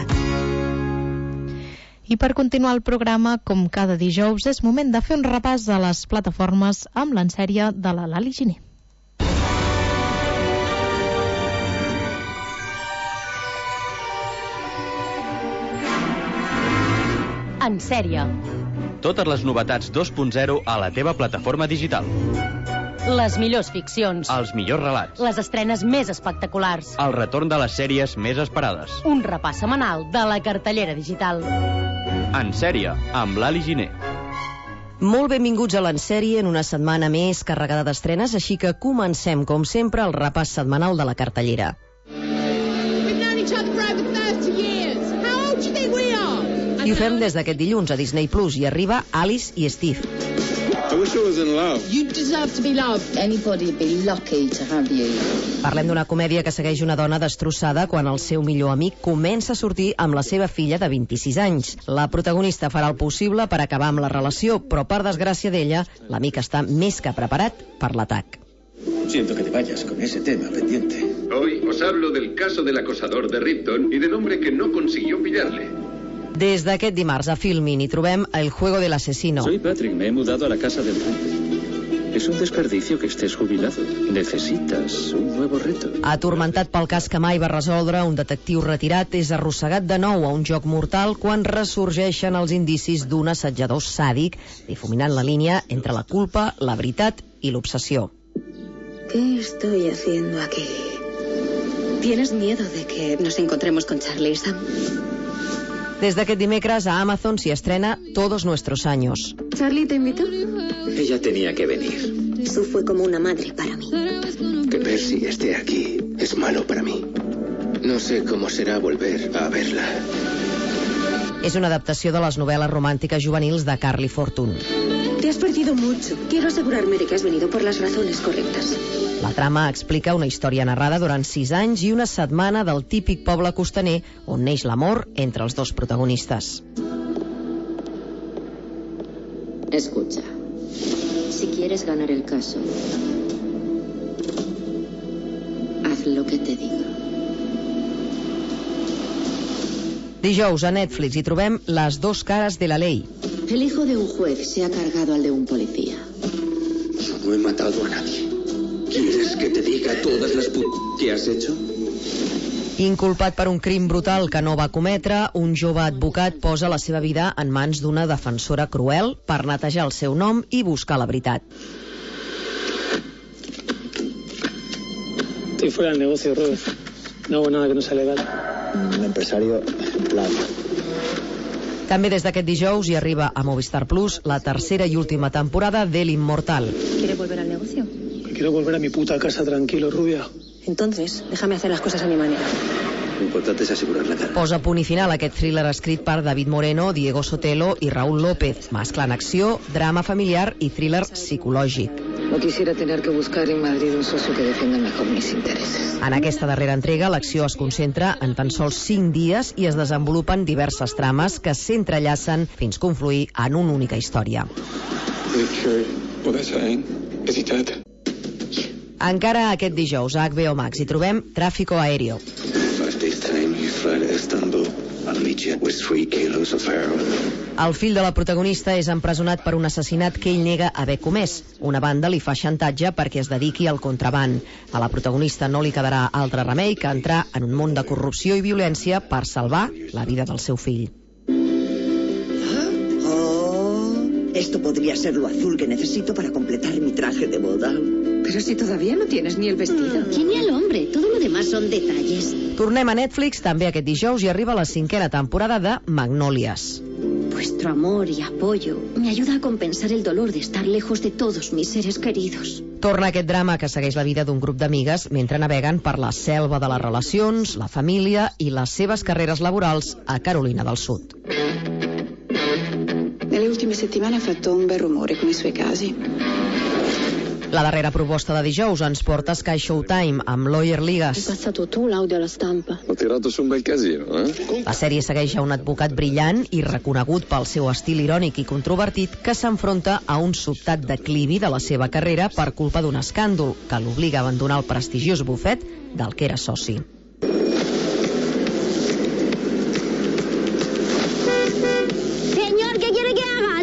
Speaker 8: I per continuar el programa, com cada dijous, és moment de fer un repàs a les plataformes amb l'ensèrie de la Lali Giner.
Speaker 11: En sèrie.
Speaker 14: Totes les novetats 2.0 a la teva plataforma digital.
Speaker 2: Les millors ficcions.
Speaker 14: Els millors relats.
Speaker 2: Les estrenes més espectaculars.
Speaker 14: El retorn de les sèries més esperades.
Speaker 2: Un repàs setmanal de la cartellera digital.
Speaker 14: En sèrie, amb l'Ali Giner.
Speaker 15: Molt benvinguts a l'Ensèrie en una setmana més carregada d'estrenes, així que comencem, com sempre, el repàs setmanal de la cartellera. I ho fem des d'aquest dilluns a Disney Plus i arriba Alice i Steve. Parlem d'una comèdia que segueix una dona destrossada quan el seu millor amic comença a sortir amb la seva filla de 26 anys. La protagonista farà el possible per acabar amb la relació, però per desgràcia d'ella, l'amic està més que preparat per l'atac.
Speaker 16: Siento que te vayas con ese tema pendiente.
Speaker 17: Hoy os hablo del caso del acosador de Ripton y del hombre que no consiguió pillarle.
Speaker 15: Des d'aquest dimarts a Filmin hi trobem El juego del asesino.
Speaker 16: Soy Patrick, me he mudado a la casa del rey. Es un desperdicio que estés jubilado. Necesitas un nuevo reto.
Speaker 15: Atormentat pel cas que mai va resoldre, un detectiu retirat és arrossegat de nou a un joc mortal quan ressorgeixen els indicis d'un assetjador sàdic, difuminant la línia entre la culpa, la veritat i l'obsessió.
Speaker 18: ¿Qué estoy haciendo aquí? ¿Tienes miedo de que nos encontremos con Charlie, Sam?
Speaker 15: Des d'aquest dimecres a Amazon s'hi estrena Todos nuestros años.
Speaker 18: ¿Charlie te invitó?
Speaker 16: Ella tenía que venir.
Speaker 18: Sue fue como una madre para mí.
Speaker 16: Que Percy esté aquí es malo para mí. No sé cómo será volver a verla.
Speaker 15: És una adaptació de les novel·les romàntiques juvenils de Carly Fortune.
Speaker 18: Te has perdido mucho. Quiero asegurarme de que has venido por las razones correctas.
Speaker 15: La trama explica una història narrada durant 6 anys i una setmana del típic poble costaner on neix l'amor entre els dos protagonistes.
Speaker 18: Escucha. Si quieres ganar el caso, haz lo que te diga.
Speaker 15: Dijous a Netflix hi trobem Las dos caras de la ley.
Speaker 18: El hijo de un juez se ha cargado al de un policía.
Speaker 16: Yo no he matado a nadie. ¿Quieres que te diga todas las que has hecho?
Speaker 15: Inculpat per un crim brutal que no va cometre, un jove advocat posa la seva vida en mans d'una defensora cruel per netejar el seu nom i buscar la veritat.
Speaker 19: Estoy fuera del negocio, Robert. No hago nada que no sea legal.
Speaker 16: Un empresario plano.
Speaker 15: També des d'aquest dijous hi arriba a Movistar Plus la tercera i última temporada d'El Inmortal.
Speaker 18: ¿Quieres volver al negocio?
Speaker 19: Quiero volver a mi puta casa tranquilo, rubia.
Speaker 18: Entonces, déjame hacer las cosas a mi manera.
Speaker 16: Lo importante es asegurar la cara.
Speaker 15: Posa punt i final a aquest thriller escrit per David Moreno, Diego Sotelo i Raúl López, mesclant acció, drama familiar i thriller psicològic.
Speaker 18: No quisiera tener que buscar en Madrid un socio que defienda mejor mis intereses.
Speaker 15: En aquesta darrera entrega, l'acció es concentra en tan sols 5 dies i es desenvolupen diverses trames que s'entrellacen fins confluir en una única història. Encara aquest dijous a HBO Max hi trobem Tráfico Aéreo. El fill de la protagonista és empresonat per un assassinat que ell nega haver comès. Una banda li fa xantatge perquè es dediqui al contraban. A la protagonista no li quedarà altre remei que entrar en un món de corrupció i violència per salvar la vida del seu fill.
Speaker 20: Esto podría ser lo azul que necesito para completar mi traje de boda.
Speaker 18: Pero si todavía no tienes ni el vestido. ¿Quién y el hombre? Todo lo demás son detalles.
Speaker 15: Tornem a Netflix, també aquest dijous, i arriba la 5a temporada de Magnolias.
Speaker 18: Vuestro amor y apoyo me ayuda a compensar el dolor de estar lejos de todos mis seres queridos.
Speaker 15: Torna aquest drama que segueix la vida d'un grup d'amigues mentre naveguen per la selva de les relacions, la família i les seves carreres laborals a Carolina del Sud.
Speaker 21: Nelle ultime settimane ha fatto un bel rumore con i suoi casi.
Speaker 15: La darrera proposta de dijous ens porta Sky Showtime amb Lawyer Ligas.
Speaker 21: Hai passato tu l'audio alla stampa.
Speaker 17: Ho tirato su un bel casino,
Speaker 15: La sèrie segueix a un advocat brillant i reconegut pel seu estil irònic i controvertit que s'enfronta a un sobtat declivi de la seva carrera per culpa d'un escàndol que l'obliga a abandonar el prestigiós bufet del que era soci.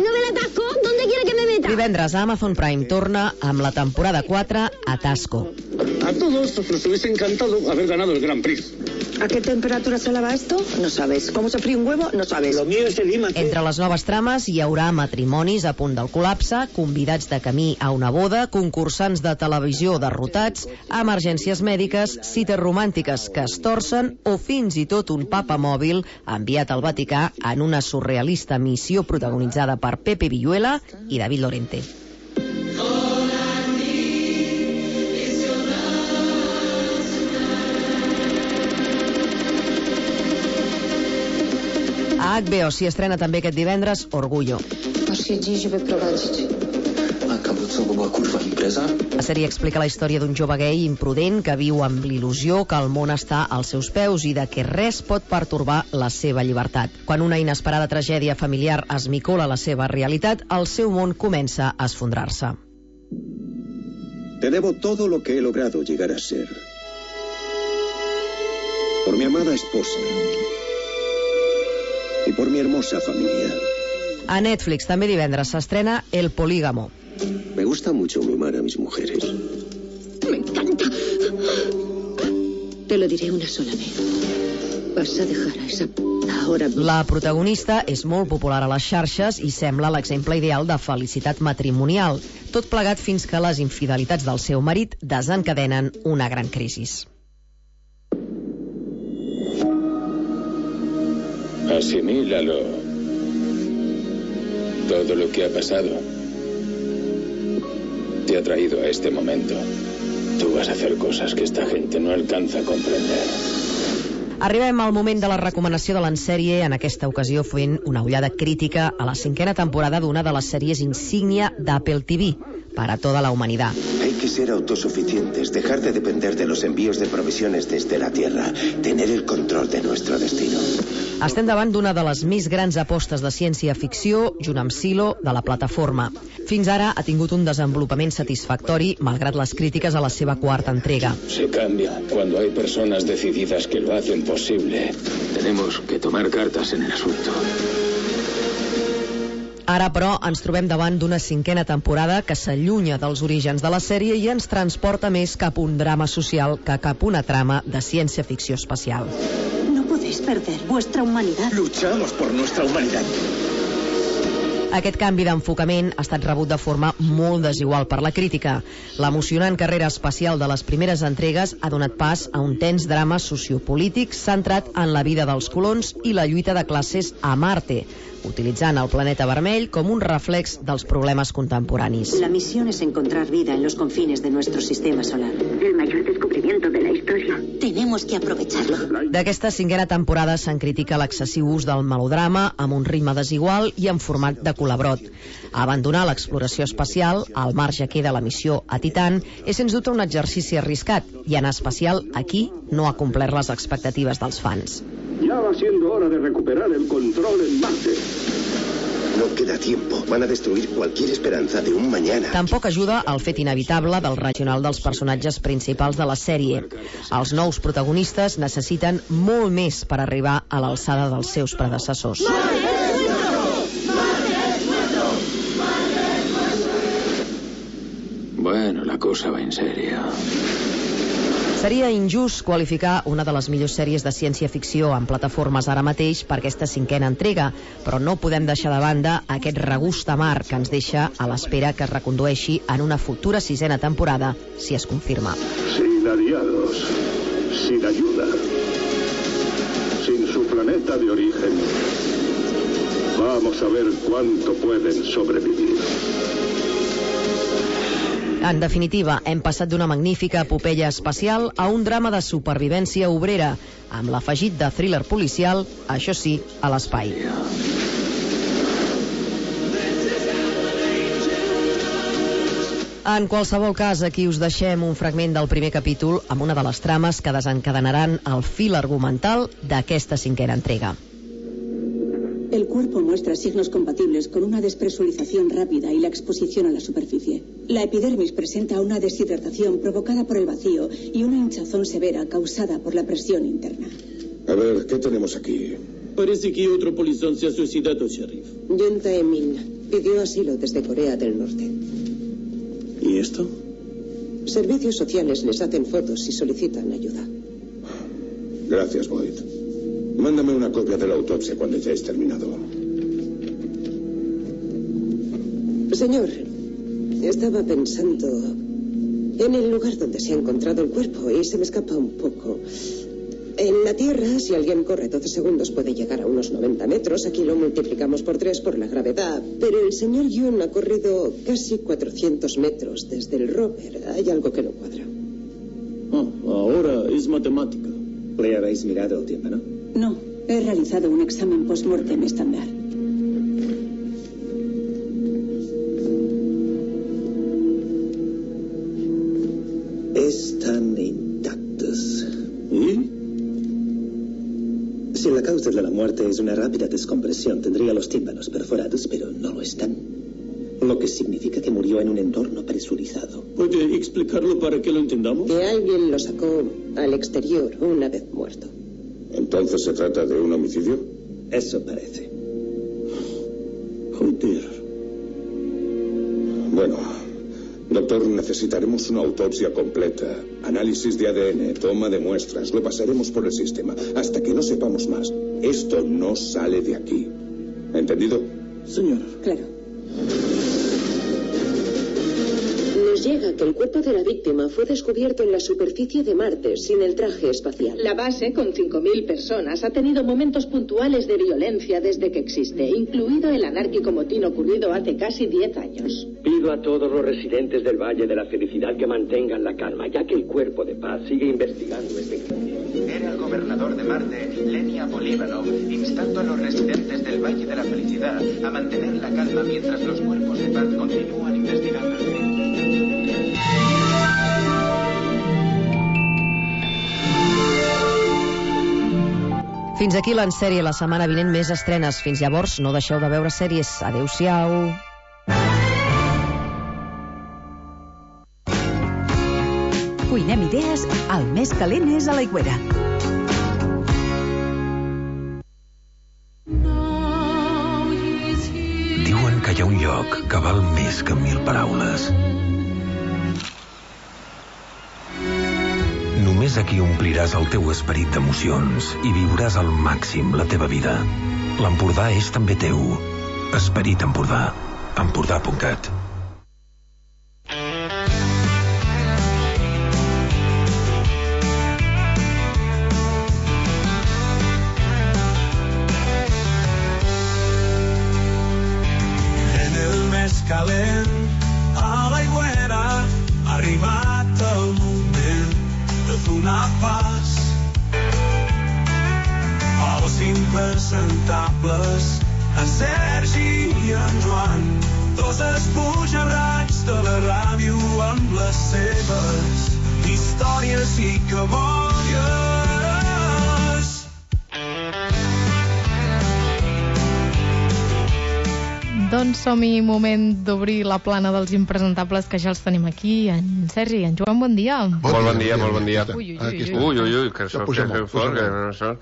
Speaker 15: Divendres a Amazon Prime torna amb la temporada 4 Atasco.
Speaker 19: A todos nos hubiese encantado haber ganado el Grand Prix.
Speaker 20: ¿A qué temperatura se lava esto? No sabes. ¿Cómo se fríe un huevo? No sabes.
Speaker 19: Lo mío es el IMAX.
Speaker 15: Entre les noves trames hi haurà matrimonis a punt del col·lapse, convidats de camí a una boda, concursants de televisió derrotats, emergències mèdiques, cites romàntiques que es torcen o fins i tot un papa mòbil enviat al Vaticà en una surrealista missió protagonitzada per Pepe Villuela i David Lorente. A HBO s'hi estrena també aquest divendres Orgullo. La sèrie explica la història d'un jove gay imprudent que viu amb l'il·lusió que el món està als seus peus i de que res pot pertorbar la seva llibertat. Quan una inesperada tragèdia familiar esmicola la seva realitat, el seu món comença a esfondrar-se.
Speaker 1: Te debo todo lo que he logrado llegar a ser. Por mi amada esposa. Y por mi hermosa familia.
Speaker 15: A Netflix també divendres s'estrena El Polígamo.
Speaker 1: Me gusta mucho mimar a mis mujeres.
Speaker 21: Me encanta. Te lo diré una sola vez. Vas a dejar a esa ahora mismo.
Speaker 15: La protagonista és molt popular a les xarxes i sembla l'exemple ideal de felicitat matrimonial, tot plegat fins que les infidelitats del seu marit desencadenen una gran crisi.
Speaker 16: Asimílalo. Todo lo que ha pasado te ha traído a este momento. Tú vas a hacer cosas que esta gente no alcanza a comprender.
Speaker 15: Arribem al moment de la recomanació de l'ensèrie, en aquesta ocasió fent una ullada crítica a la 5ª temporada d'una de les sèries insígnia d'Apple TV, para toda la humanidad.
Speaker 1: Hay que ser autosuficientes, dejar de depender de los envíos de provisiones desde la Tierra, tener el control de nuestro destino.
Speaker 15: Estem davant d'una de les més grans apostes de ciència-ficció, junt amb Silo, de la plataforma. Fins ara ha tingut un desenvolupament satisfactori, malgrat les crítiques a la seva 4ª entrega.
Speaker 16: Se cambia cuando hay personas decididas que lo hacen posible. Tenemos que tomar cartas en el asunto.
Speaker 15: Ara, però, ens trobem davant d'una 5ª temporada que s'allunya dels orígens de la sèrie i ens transporta més cap a un drama social que cap a una trama de ciència-ficció espacial.
Speaker 21: No podéis perder vuestra humanidad.
Speaker 1: Luchamos por nuestra humanidad.
Speaker 15: Aquest canvi d'enfocament ha estat rebut de forma molt desigual per la crítica. L'emocionant carrera espacial de les primeres entregues ha donat pas a un tens drama sociopolític centrat en la vida dels colons i la lluita de classes a Marte, utilitzant el planeta vermell com un reflex dels problemes contemporanis.
Speaker 21: La misión es encontrar vida en los confines de nuestro sistema solar. El mayor descubrimiento de la historia. Tenemos que aprovecharlo.
Speaker 15: D'aquesta 5ª temporada se'n critica l'excessiu ús del melodrama amb un ritme desigual i en format de colabrot. Abandonar l'exploració espacial, al marge queda la missió a Titan, és sens dubte un exercici arriscat i en especial aquí no ha complert les expectatives dels fans.
Speaker 17: Ya va siendo hora de recuperar el control en Marte.
Speaker 1: No queda tiempo. Van a destruir cualquier esperanza de un mañana.
Speaker 15: Tampoc ajuda el fet inevitable del regional dels personatges principals de la sèrie. Els nous protagonistes necessiten molt més per arribar a l'alçada dels seus predecessors.
Speaker 16: Bueno, la cosa va en serio.
Speaker 15: Seria injust qualificar una de les millors sèries de ciència-ficció en plataformes ara mateix per aquesta 5ª entrega, però no podem deixar de banda aquest regust amar que ens deixa a l'espera que es recondueixi en una futura 6ª temporada, si es confirma.
Speaker 17: Sin aliados, sin ayuda, sin su planeta de origen, vamos a ver cuánto pueden sobrevivir.
Speaker 15: En definitiva, hem passat d'una magnífica epopeia espacial a un drama de supervivència obrera, amb l'afegit de thriller policial, això sí, a l'espai. En qualsevol cas, aquí us deixem un fragment del primer capítol amb una de les trames que desencadenaran el fil argumental d'aquesta 5ª entrega.
Speaker 21: El cuerpo muestra signos compatibles con una despresurización rápida y la exposición a la superficie. La epidermis presenta una deshidratación provocada por el vacío y una hinchazón severa causada por la presión interna.
Speaker 1: A ver, ¿qué tenemos aquí?
Speaker 19: Parece que otro polizón se ha suicidado, sheriff.
Speaker 21: Junta Emin pidió asilo desde Corea del Norte.
Speaker 1: ¿Y esto?
Speaker 3: Servicios sociales les hacen fotos y solicitan ayuda.
Speaker 1: Gracias, Boyd. Mándame una copia de la autopsia cuando hayáis terminado.
Speaker 3: Señor, estaba pensando en el lugar donde se ha encontrado el cuerpo y se me escapa un poco. En la Tierra, si alguien corre 12 segundos puede llegar a unos 90 metros. Aquí lo multiplicamos por 3 por la gravedad. Pero el señor Yoon ha corrido casi 400 metros desde el rover. Hay algo que no cuadra.
Speaker 19: Ahora es matemática.
Speaker 22: ¿Le habéis mirado el tímpano?
Speaker 21: No, he realizado un examen post-mortem estándar.
Speaker 22: Están intactos. ¿Y? Si la causa de la muerte es una rápida descompresión, tendría los tímpanos perforados, pero no lo están. Lo que significa que murió en un entorno presurizado.
Speaker 19: ¿Puede explicarlo para que lo entendamos?
Speaker 3: Que alguien lo sacó al exterior una vez muerto.
Speaker 1: ¿Entonces se trata de un homicidio?
Speaker 22: Eso parece.
Speaker 19: Joder.
Speaker 1: Bueno, doctor, necesitaremos una autopsia completa. Análisis de ADN, toma de muestras. Lo pasaremos por el sistema. Hasta que no sepamos más. Esto no sale de aquí. ¿Entendido?
Speaker 19: Señora.
Speaker 21: Claro.
Speaker 3: Nos llega que el cuerpo de la víctima fue descubierto en la superficie de Marte, sin el traje espacial.
Speaker 23: La base, con 5.000 personas, ha tenido momentos puntuales de violencia desde que existe, incluido el anárquico motín ocurrido hace casi 10 años.
Speaker 24: Pido a todos los residentes del Valle de la Felicidad que mantengan la calma, ya que el Cuerpo de Paz sigue investigando este crimen.
Speaker 25: Era el gobernador de Marte, Lenia Políbano, instando a los residentes del Valle de la Felicidad a mantener la calma mientras los cuerpos de paz continúan investigando el crimen.
Speaker 15: Fins aquí l'ensèrie. La setmana vinent més estrenes. Fins llavors, no deixeu de veure sèries. Adéu-siau.
Speaker 7: Cuinem idees, el més calent és a l'Aigüera.
Speaker 5: Diuen que hi ha un lloc que val més que 1000 paraules. Només aquí ompliràs el teu esperit d'emocions i viuràs al màxim la teva vida. L'Empordà és també teu. Esperit Empordà. Empordà.cat.
Speaker 26: En el més calent, a l'Aigüera, ha arribat el moment de donar pas als impresentables, en Sergi i en Joan, dos esbojarrats de la ràdio amb les seves històries i cabòries.
Speaker 8: Doncs som-hi, moment d'obrir la plana dels impresentables, que ja els tenim aquí. En Sergi i en Joan, bon dia.
Speaker 9: Molt bon dia, molt bon dia.
Speaker 8: Ui,
Speaker 9: que sóc que fort, que no sóc.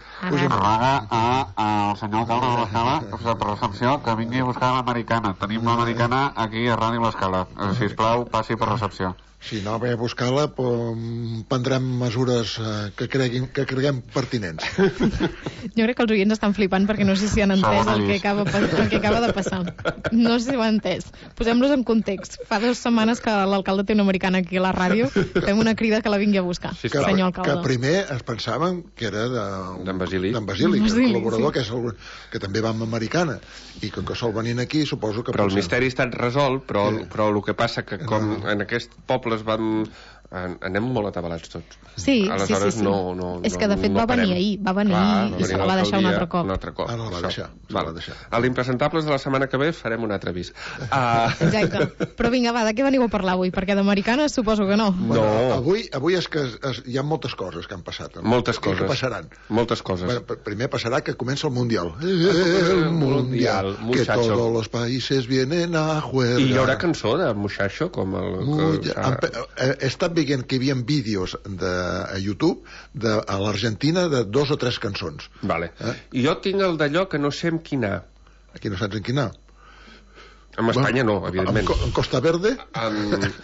Speaker 27: Al senyor alcalde de l'Escala, de recepció, que vingui a buscar l'americana. Tenim l'americana aquí a Ràdio l'Escala. Sisplau, passi per recepció.
Speaker 28: Si no ve a buscar-la, prendrem mesures que creguem pertinents.
Speaker 8: Jo crec que els oients estan flipant perquè no sé si han entès el que acaba de passar. No sé si ho han entès. Posem-los en context. Fa 2 setmanes que l'alcalde té una americana aquí a la ràdio. Fem una crida que la vingui a buscar, senyor alcalde.
Speaker 28: Que primer es pensaven que era d'en Basili, el col·laborador, que també va amb americana. I com que sol venint aquí, suposo que...
Speaker 9: Però el misteri ha estat resolt, però el que passa que com en aquest poble anem molt atabalats tots.
Speaker 8: Sí.
Speaker 9: Aleshores no
Speaker 8: és que de fet va venir ahir, i se la va deixar un altre cop.
Speaker 28: Ara la va deixar.
Speaker 9: A l'Impresentables de la setmana que ve farem un altre avís.
Speaker 8: Exacte. Però vinga, va, de què veniu a parlar avui? Perquè d'americanes suposo que no.
Speaker 28: No. Avui és que hi ha moltes coses que han passat.
Speaker 9: Moltes coses.
Speaker 28: I que passaran.
Speaker 9: Moltes coses.
Speaker 28: Primer passarà que comença el Mundial. El Mundial. Que todos los países vienen a jugar.
Speaker 9: I hi haurà cançó de Muchacho, com el...
Speaker 28: He estat veient que hi havia vídeos a YouTube a l'Argentina de 2 o 3 cançons.
Speaker 9: Vale. I jo tinc el d'allò que no sé amb quin anar.
Speaker 28: Aquí no saps en quin anar?
Speaker 9: Amb Espanya no, evidentment.
Speaker 28: En Costa Verde?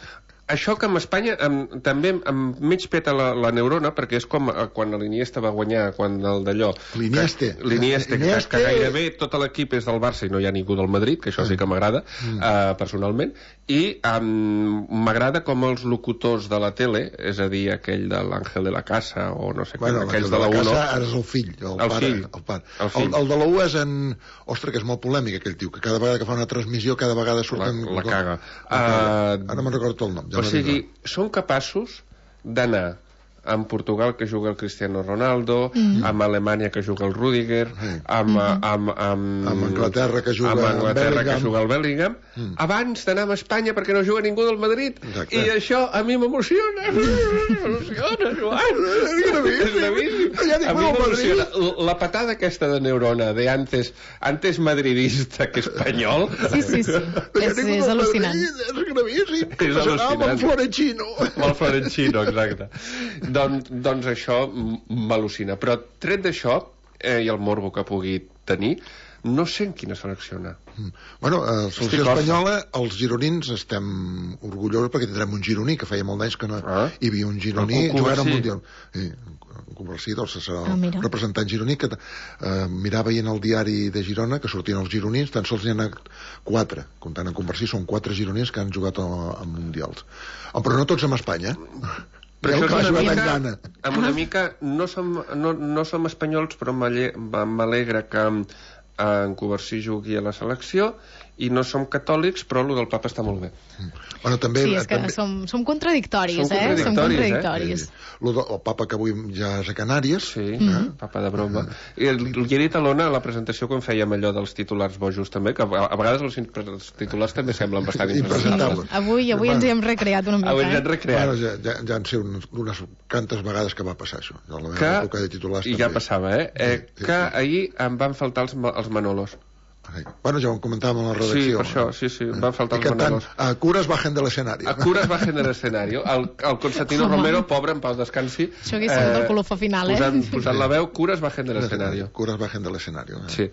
Speaker 9: això que amb Espanya també amb mig peta la neurona, perquè és com quan l'Iniesta va guanyar, quan el d'allò... L'Iniesta, que gairebé tot l'equip és del Barça i no hi ha ningú del Madrid, que això sí que m'agrada, personalment, i m'agrada com els locutors de la tele, és a dir, aquell de l'Àngel de la Casa, o no sé, aquells de la 1...
Speaker 28: Ara és el fill, el pare. El de la 1 és en... Ostres, que és molt polèmic aquell tio, que cada vegada que fa una transmissió, cada vegada surten...
Speaker 9: La caga.
Speaker 28: Ara me'n recordo el nom.
Speaker 9: O sigui, són capaços d'anar amb Portugal, que juga el Cristiano Ronaldo, amb Alemanya, que juga el Rüdiger, amb
Speaker 28: Anglaterra, que juga
Speaker 9: el Bellingham, abans d'anar a Espanya perquè no juga ningú del Madrid. I això a mi m'emociona. Joan. A mi m'emociona. La patada aquesta de neurona, de antes madridista que espanyol...
Speaker 8: Sí. És al·lucinant.
Speaker 28: És gravíssim. És al·lucinant. Amb el
Speaker 9: Florentino, exacte. Doncs això m'al·lucina. Però tret d'això, i el morbo que pugui tenir, no sé en quina selecció anar.
Speaker 28: Bueno, la selecció espanyola, els gironins estem orgullosos perquè tindrem un gironí, que feia molt d'anys que no hi havia un gironí jugant al Mundial. Un Conversí, doncs serà el representant gironí, que mirava ahir en el diari de Girona que sortien els gironins, tan sols n'hi ha anat 4, comptant en Conversí, són 4 gironins que han jugat a Mundials. Però no tots amb Espanya,
Speaker 9: però això és una mica no som espanyols, però m'alegra que en Covarsí jugui a la selecció, i no som catòlics, però el del papa està molt bé.
Speaker 8: Sí, és que som contradictoris, Som contradictoris.
Speaker 28: El papa que avui ja és a Canàries.
Speaker 9: Sí, papa de broma. I li he dit a l'Ona a la presentació quan fèiem allò dels titulars bojos també, que a vegades els titulars també semblen bastant impresentables.
Speaker 8: Avui ens hi hem recreat una mica.
Speaker 9: Avui ens hem recreat.
Speaker 28: Ja en sé unes quantes vegades que va passar això.
Speaker 9: I ja passava, que ahir em van faltar els Manolos.
Speaker 28: Bueno, ja ho comentàvem a la redacció.
Speaker 9: Sí, per això, sí, van faltar els Manolos.
Speaker 28: A curas bajen del escenario.
Speaker 9: A curas bajen del escenario. El Constantino Romero, pobre, en pau descansi.
Speaker 8: Això que surt del colofó final,
Speaker 9: Posant la veu, curas bajen del escenario.
Speaker 28: Curas bajen del escenario.
Speaker 9: Sí.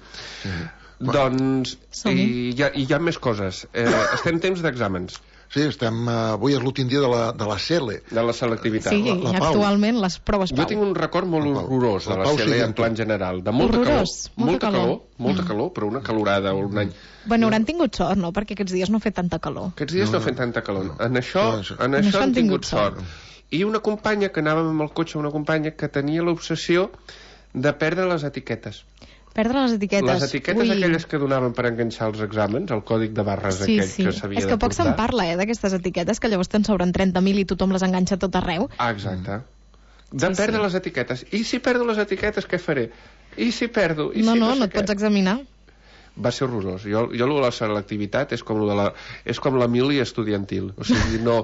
Speaker 9: Doncs, i hi ha més coses. Estem temps d'exàmens.
Speaker 28: Sí, avui és l'últim dia de la CELE.
Speaker 9: De la selectivitat.
Speaker 8: Sí, actualment les proves Pau.
Speaker 9: Jo tinc un record molt horrorós de la CELE en plan general. De molta calor, però una calorada o un any.
Speaker 8: Bueno, hauran tingut sort, no? Perquè aquests dies no ha fet tanta calor.
Speaker 9: Aquests dies no ha fet tanta calor. En això han tingut sort. I una companya, que anàvem amb el cotxe, una companya que tenia l'obsessió de perdre les etiquetes.
Speaker 8: Perdre les etiquetes.
Speaker 9: Les etiquetes aquelles que donaven per enganxar els exàmens, el còdic de barres aquell que s'havia de portar.
Speaker 8: És que poc se'n parla, d'aquestes etiquetes, que llavors te'n sobren 30.000 i tothom les enganxa tot arreu.
Speaker 9: Exacte. De perdre les etiquetes. I si perdo les etiquetes, què faré? I si perdo?
Speaker 8: No et pots examinar.
Speaker 9: Va ser horrorós. Jo la selectivitat és com la mili estudiantil. O sigui, no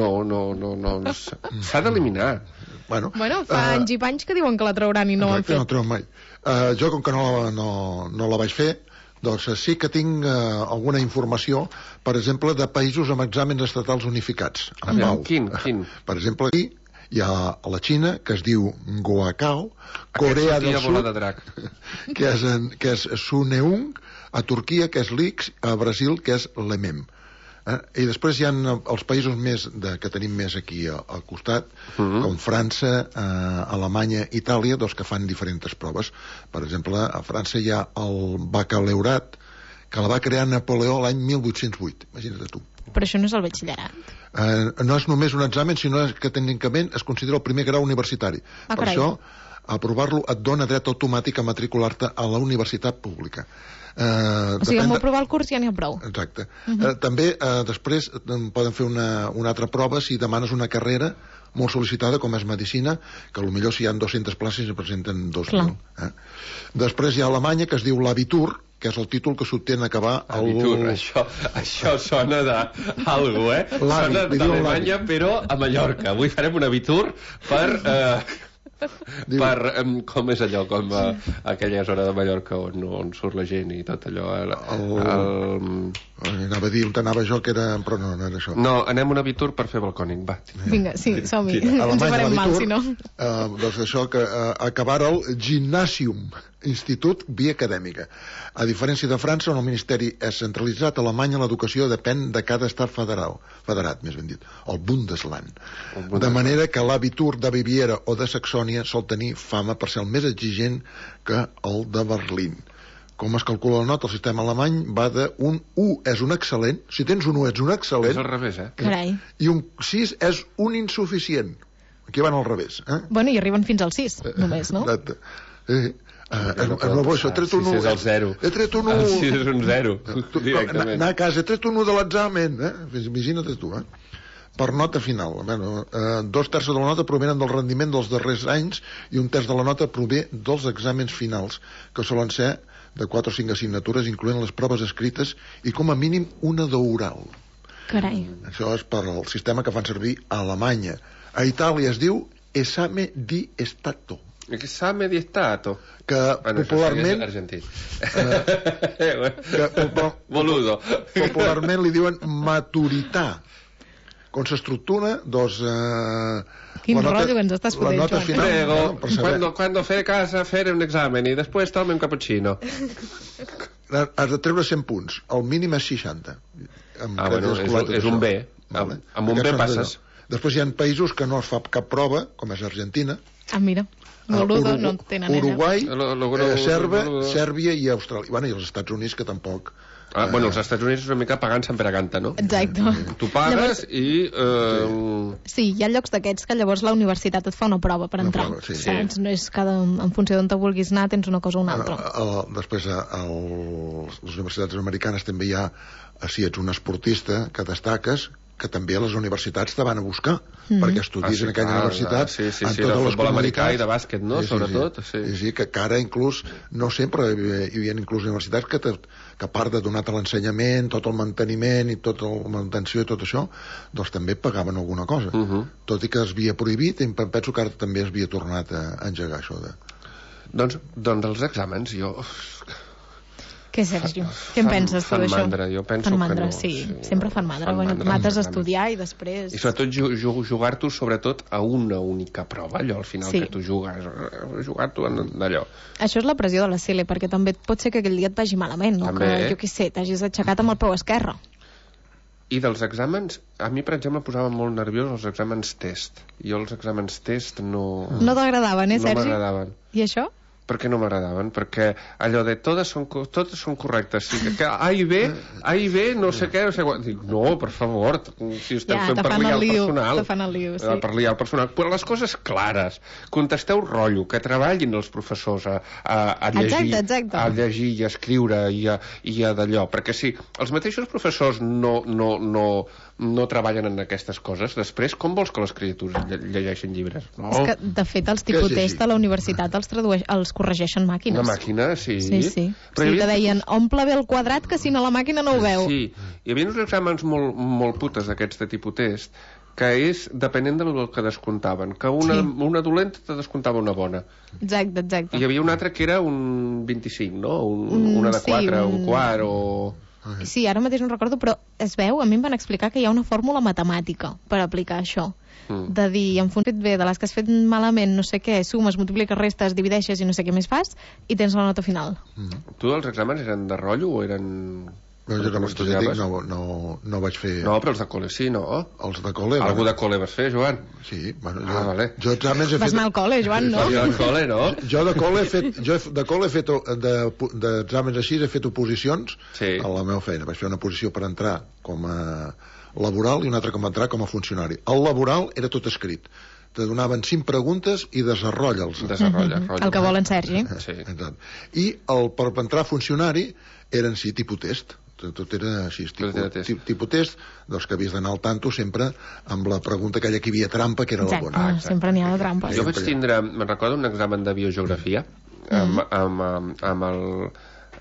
Speaker 9: s'ha d'eliminar.
Speaker 28: Bueno,
Speaker 8: fa anys i panys que diuen que la trauran i no ho han fet.
Speaker 28: No la treuen mai. Jo, com que no la vaig fer, doncs sí que tinc alguna informació, per exemple, de països amb exàmens estatals unificats.
Speaker 9: Quin?
Speaker 28: Per exemple, aquí hi ha la Xina, que es diu Goakao, Corea del Sud, que és Suneung, a Turquia, que és l'Ix, a Brasil, que és l'Emem. I després hi ha els països que tenim més aquí al costat, com França, Alemanya, Itàlia, que fan diferents proves. Per exemple, a França hi ha el baccalaureat, que la va crear Napoleó l'any 1808. Imagina't tu.
Speaker 8: Però això no és el batxillerat.
Speaker 28: No és només un examen, sinó que tècnicament es considera el primer grau universitari. Per això, aprovar-lo et dona dret automàtic a matricular-te a la universitat pública.
Speaker 8: O sigui, amb aprovar el curs ja n'hi ha prou.
Speaker 28: Exacte. També després poden fer una altra prova si demanes una carrera molt sol·licitada, com és medicina, que potser si hi ha 200 places es presenten 2.000. Després hi ha Alemanya, que es diu l'Abitur, que és el títol que s'obté en acabar
Speaker 9: Abitur, això sona d'algú, Sona d'Alemanya, però a Mallorca. Avui farem un Abitur com és allò, com aquella zona de Mallorca on surt la gent i tot allò.
Speaker 28: Anava a dir on anava jo, que era... però no era això.
Speaker 9: No, anem un Abitur per fer balcònic, va.
Speaker 8: Vinga, sí, som-hi. Ens ho farem mal, si no.
Speaker 28: Doncs això, que acabar el gimnàsium. institut via acadèmica. A diferència de França, on el ministeri és centralitzat, a Alemanya l'educació depèn de cada estat federat, més ben dit, el Bundesland. De manera que l'Abitur de Baviera o de Saxònia sol tenir fama per ser el més exigent que el de Berlín. Com es calcula la nota, el sistema alemany va d'un 1 és un excel·lent, si tens un 1 ets un excel·lent,
Speaker 9: és al revés,
Speaker 8: Carai.
Speaker 28: I un 6 és un insuficient. Aquí van al revés.
Speaker 8: Bueno, i arriben fins al 6, només, no?
Speaker 28: Exacte. No bo, això, he tret un 1.
Speaker 9: El 6 és el 0.
Speaker 28: He tret un 1.
Speaker 9: El 6 és un 0, directament.
Speaker 28: Anar a casa, he tret un 1 de l'examen. Imagina't tu, Per nota final. Bueno, 2/3 de la nota provenen del rendiment dels darrers anys i 1/3 de la nota prové dels exàmens finals, que solen ser de 4 o 5 assignatures, incloent les proves escrites i com a mínim una d'oral.
Speaker 8: Carai.
Speaker 28: Això és per al sistema que fan servir a Alemanya. A Itàlia es diu Esame di Stato.
Speaker 9: Esame di Stato.
Speaker 28: Que popularment...
Speaker 9: argentí.
Speaker 28: Boludo. Popularment li diuen maturità. Con s'estructura,
Speaker 8: Quin rotllo que ens estàs fotent, Joan.
Speaker 9: Prego, cuando fue a casa, fer un examen i després tome un cappuccino.
Speaker 28: Has de treure 100 punts. El mínim és 60.
Speaker 9: Bueno, és un B. Amb un B passes.
Speaker 28: Després hi ha països que no es fa cap prova, com és Argentina.
Speaker 8: Mira, boludo, no tenen ella.
Speaker 28: Uruguai, Sèrbia i Austràlia. Bueno, i els Estats Units, que tampoc...
Speaker 9: Bueno, els Estats Units és una mica pagant sempre canta, no?
Speaker 8: Exacte.
Speaker 9: Tu pagues i...
Speaker 8: Sí, hi ha llocs d'aquests que llavors la universitat et fa una prova per entrar. Saps? No és en funció d'on te vulguis anar, tens una cosa o una altra.
Speaker 28: Després, a les universitats americanes també hi ha, si ets un esportista que destaques, que també a les universitats te van a buscar perquè estudis en aquella universitat
Speaker 9: en totes les futbol americà i de bàsquet, no? Sobretot.
Speaker 28: Sí, que ara inclús, no sempre, hi havia inclús universitats que a part de donar-te l'ensenyament, tot el manteniment i tota la manutenció i tot això, doncs també pagaven alguna cosa. Tot i que es havia prohibit, i penso que ara també es havia tornat a engegar això de...
Speaker 9: Doncs els exàmens, jo...
Speaker 8: Què, Sergi? Què en penses tu d'això?
Speaker 9: Fan mandra, jo penso que no.
Speaker 8: Sí, sempre fan mandra. Mates a estudiar i després...
Speaker 9: I sobretot jugar-t'ho sobretot a una única prova, allò al final que tu jugues, jugar-t'ho d'allò.
Speaker 8: Això és la pressió de la CL, perquè també pot ser que aquell dia et vagi malament, o que, jo què sé, t'hagis aixecat amb el peu esquerre.
Speaker 9: I dels exàmens, a mi, per exemple, posava molt nerviós els exàmens test. Jo els exàmens test no...
Speaker 8: No t'agradaven, Sergi?
Speaker 9: No m'agradaven.
Speaker 8: I això?
Speaker 9: Per què no m'agradaven? Perquè allò de totes són correctes. Sí, que A i B, no sé què, no sé què. Dic, no, per favor, si esteu fent per liar el personal.
Speaker 8: Te fan el lío, sí.
Speaker 9: Per liar el personal. Però les coses clares. Contesteu rotllo, que treballin els professors a llegir.
Speaker 8: Exacte.
Speaker 9: A llegir i a escriure i a d'allò. Perquè si els mateixos professors no treballen en aquestes coses, després com vols que les criatures llegeixin llibres? No.
Speaker 8: És que, de fet, els tipotest a la universitat els corregeixen màquines.
Speaker 9: Una màquina, sí.
Speaker 8: Sí. Però te deien, omple bé el quadrat, que si no la màquina no ho veu.
Speaker 9: Sí, hi havia uns exàmens molt putes d'aquests de tipotest, que és depenent del que descomptaven, que una dolenta te descomptava una bona.
Speaker 8: Exacte.
Speaker 9: I hi havia un altre que era un 25, no? Una de 4, un quart o...
Speaker 8: Sí, ara mateix no recordo, però es veu, a mi em van explicar que hi ha una fórmula matemàtica per aplicar això. De dir, en funció de les que has fet malament, no sé què, sumes, multipliques, restes, divideixes i no sé què més fas, i tens la nota final.
Speaker 9: Tu els exàmens eren de rotllo o eren...
Speaker 28: No, jo com estudiàtic no vaig fer...
Speaker 9: No, però els de col·le sí, no?
Speaker 28: Els de col·le...
Speaker 9: Algú de col·le vas fer, Joan?
Speaker 28: Sí, bueno,
Speaker 9: vale.
Speaker 28: Jo exàmens he fet...
Speaker 8: Vas anar al col·le, Joan, no?
Speaker 9: Jo al col·le, no?
Speaker 28: Jo de col·le he fet... d'exàmens així he fet oposicions a la meva feina. Vaig fer una posició per entrar com a laboral i una altra com a entrar com a funcionari. El laboral era tot escrit. Te donaven 5 preguntes i desarrolla'ls.
Speaker 8: El que vol en Sergi.
Speaker 28: Sí. I per entrar funcionari eren tipotest. Tot era així, tipus test, doncs que havies d'anar al tanto sempre amb la pregunta aquella que hi havia trampa, que era la bona.
Speaker 8: Sempre n'hi ha de trampa.
Speaker 9: Jo vaig tindre, me'n recordo, un examen de biogeografia amb el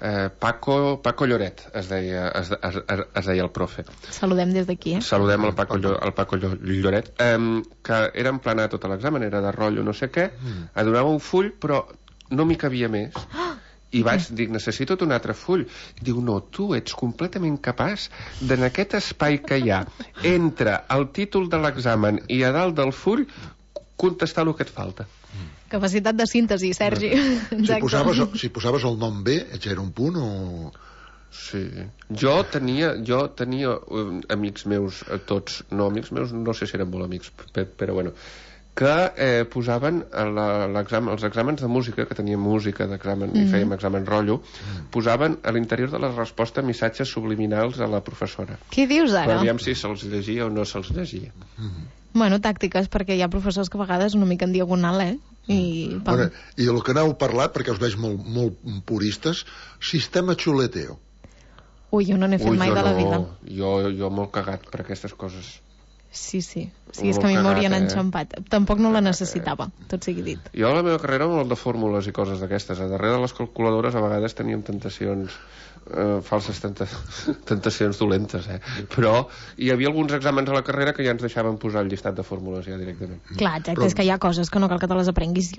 Speaker 9: Paco Lloret, es deia el profe.
Speaker 8: Saludem des d'aquí,
Speaker 9: Saludem el Paco Lloret, que era en plana tot l'examen, era de rotllo no sé què, donava un full, però no m'hi cabia més. I vaig dir, necessito un altre full. Diu, no, tu ets completament capaç d'en aquest espai que hi ha entre el títol de l'examen i a dalt del full contestar el que et falta.
Speaker 8: Capacitat de síntesi, Sergi.
Speaker 28: Si posaves el nom B, era un punt o...
Speaker 9: Sí. Jo tenia amics meus, tots, no amics meus, no sé si eren molt amics, però bueno, que posaven els exàmens de música, que teníem música d'examen i fèiem examen rotllo, posaven a l'interior de la resposta missatges subliminals a la professora.
Speaker 8: Què dius ara?
Speaker 9: Per aviam si se'ls llegia o no se'ls llegia.
Speaker 8: Bueno, tàctiques, perquè hi ha professors que a vegades una mica en diagonal, I
Speaker 28: el que n'heu parlat, perquè us veig molt puristes, sistema xuleteo.
Speaker 8: Ui, jo no n'he fet mai de la vida.
Speaker 9: Jo molt cagat per aquestes coses.
Speaker 8: Sí, és que a mi m'haurien enxampat. Tampoc no la necessitava, tot sigui dit.
Speaker 9: Jo a la meva carrera molt de fórmules i coses d'aquestes. A darrere de les calculadores a vegades teníem tentacions falses tentacions dolentes, però hi havia alguns exàmens a la carrera que ja ens deixaven posar el llistat de fórmules ja directament.
Speaker 8: Clar, exacte, és que hi ha coses que no cal que te les aprenguis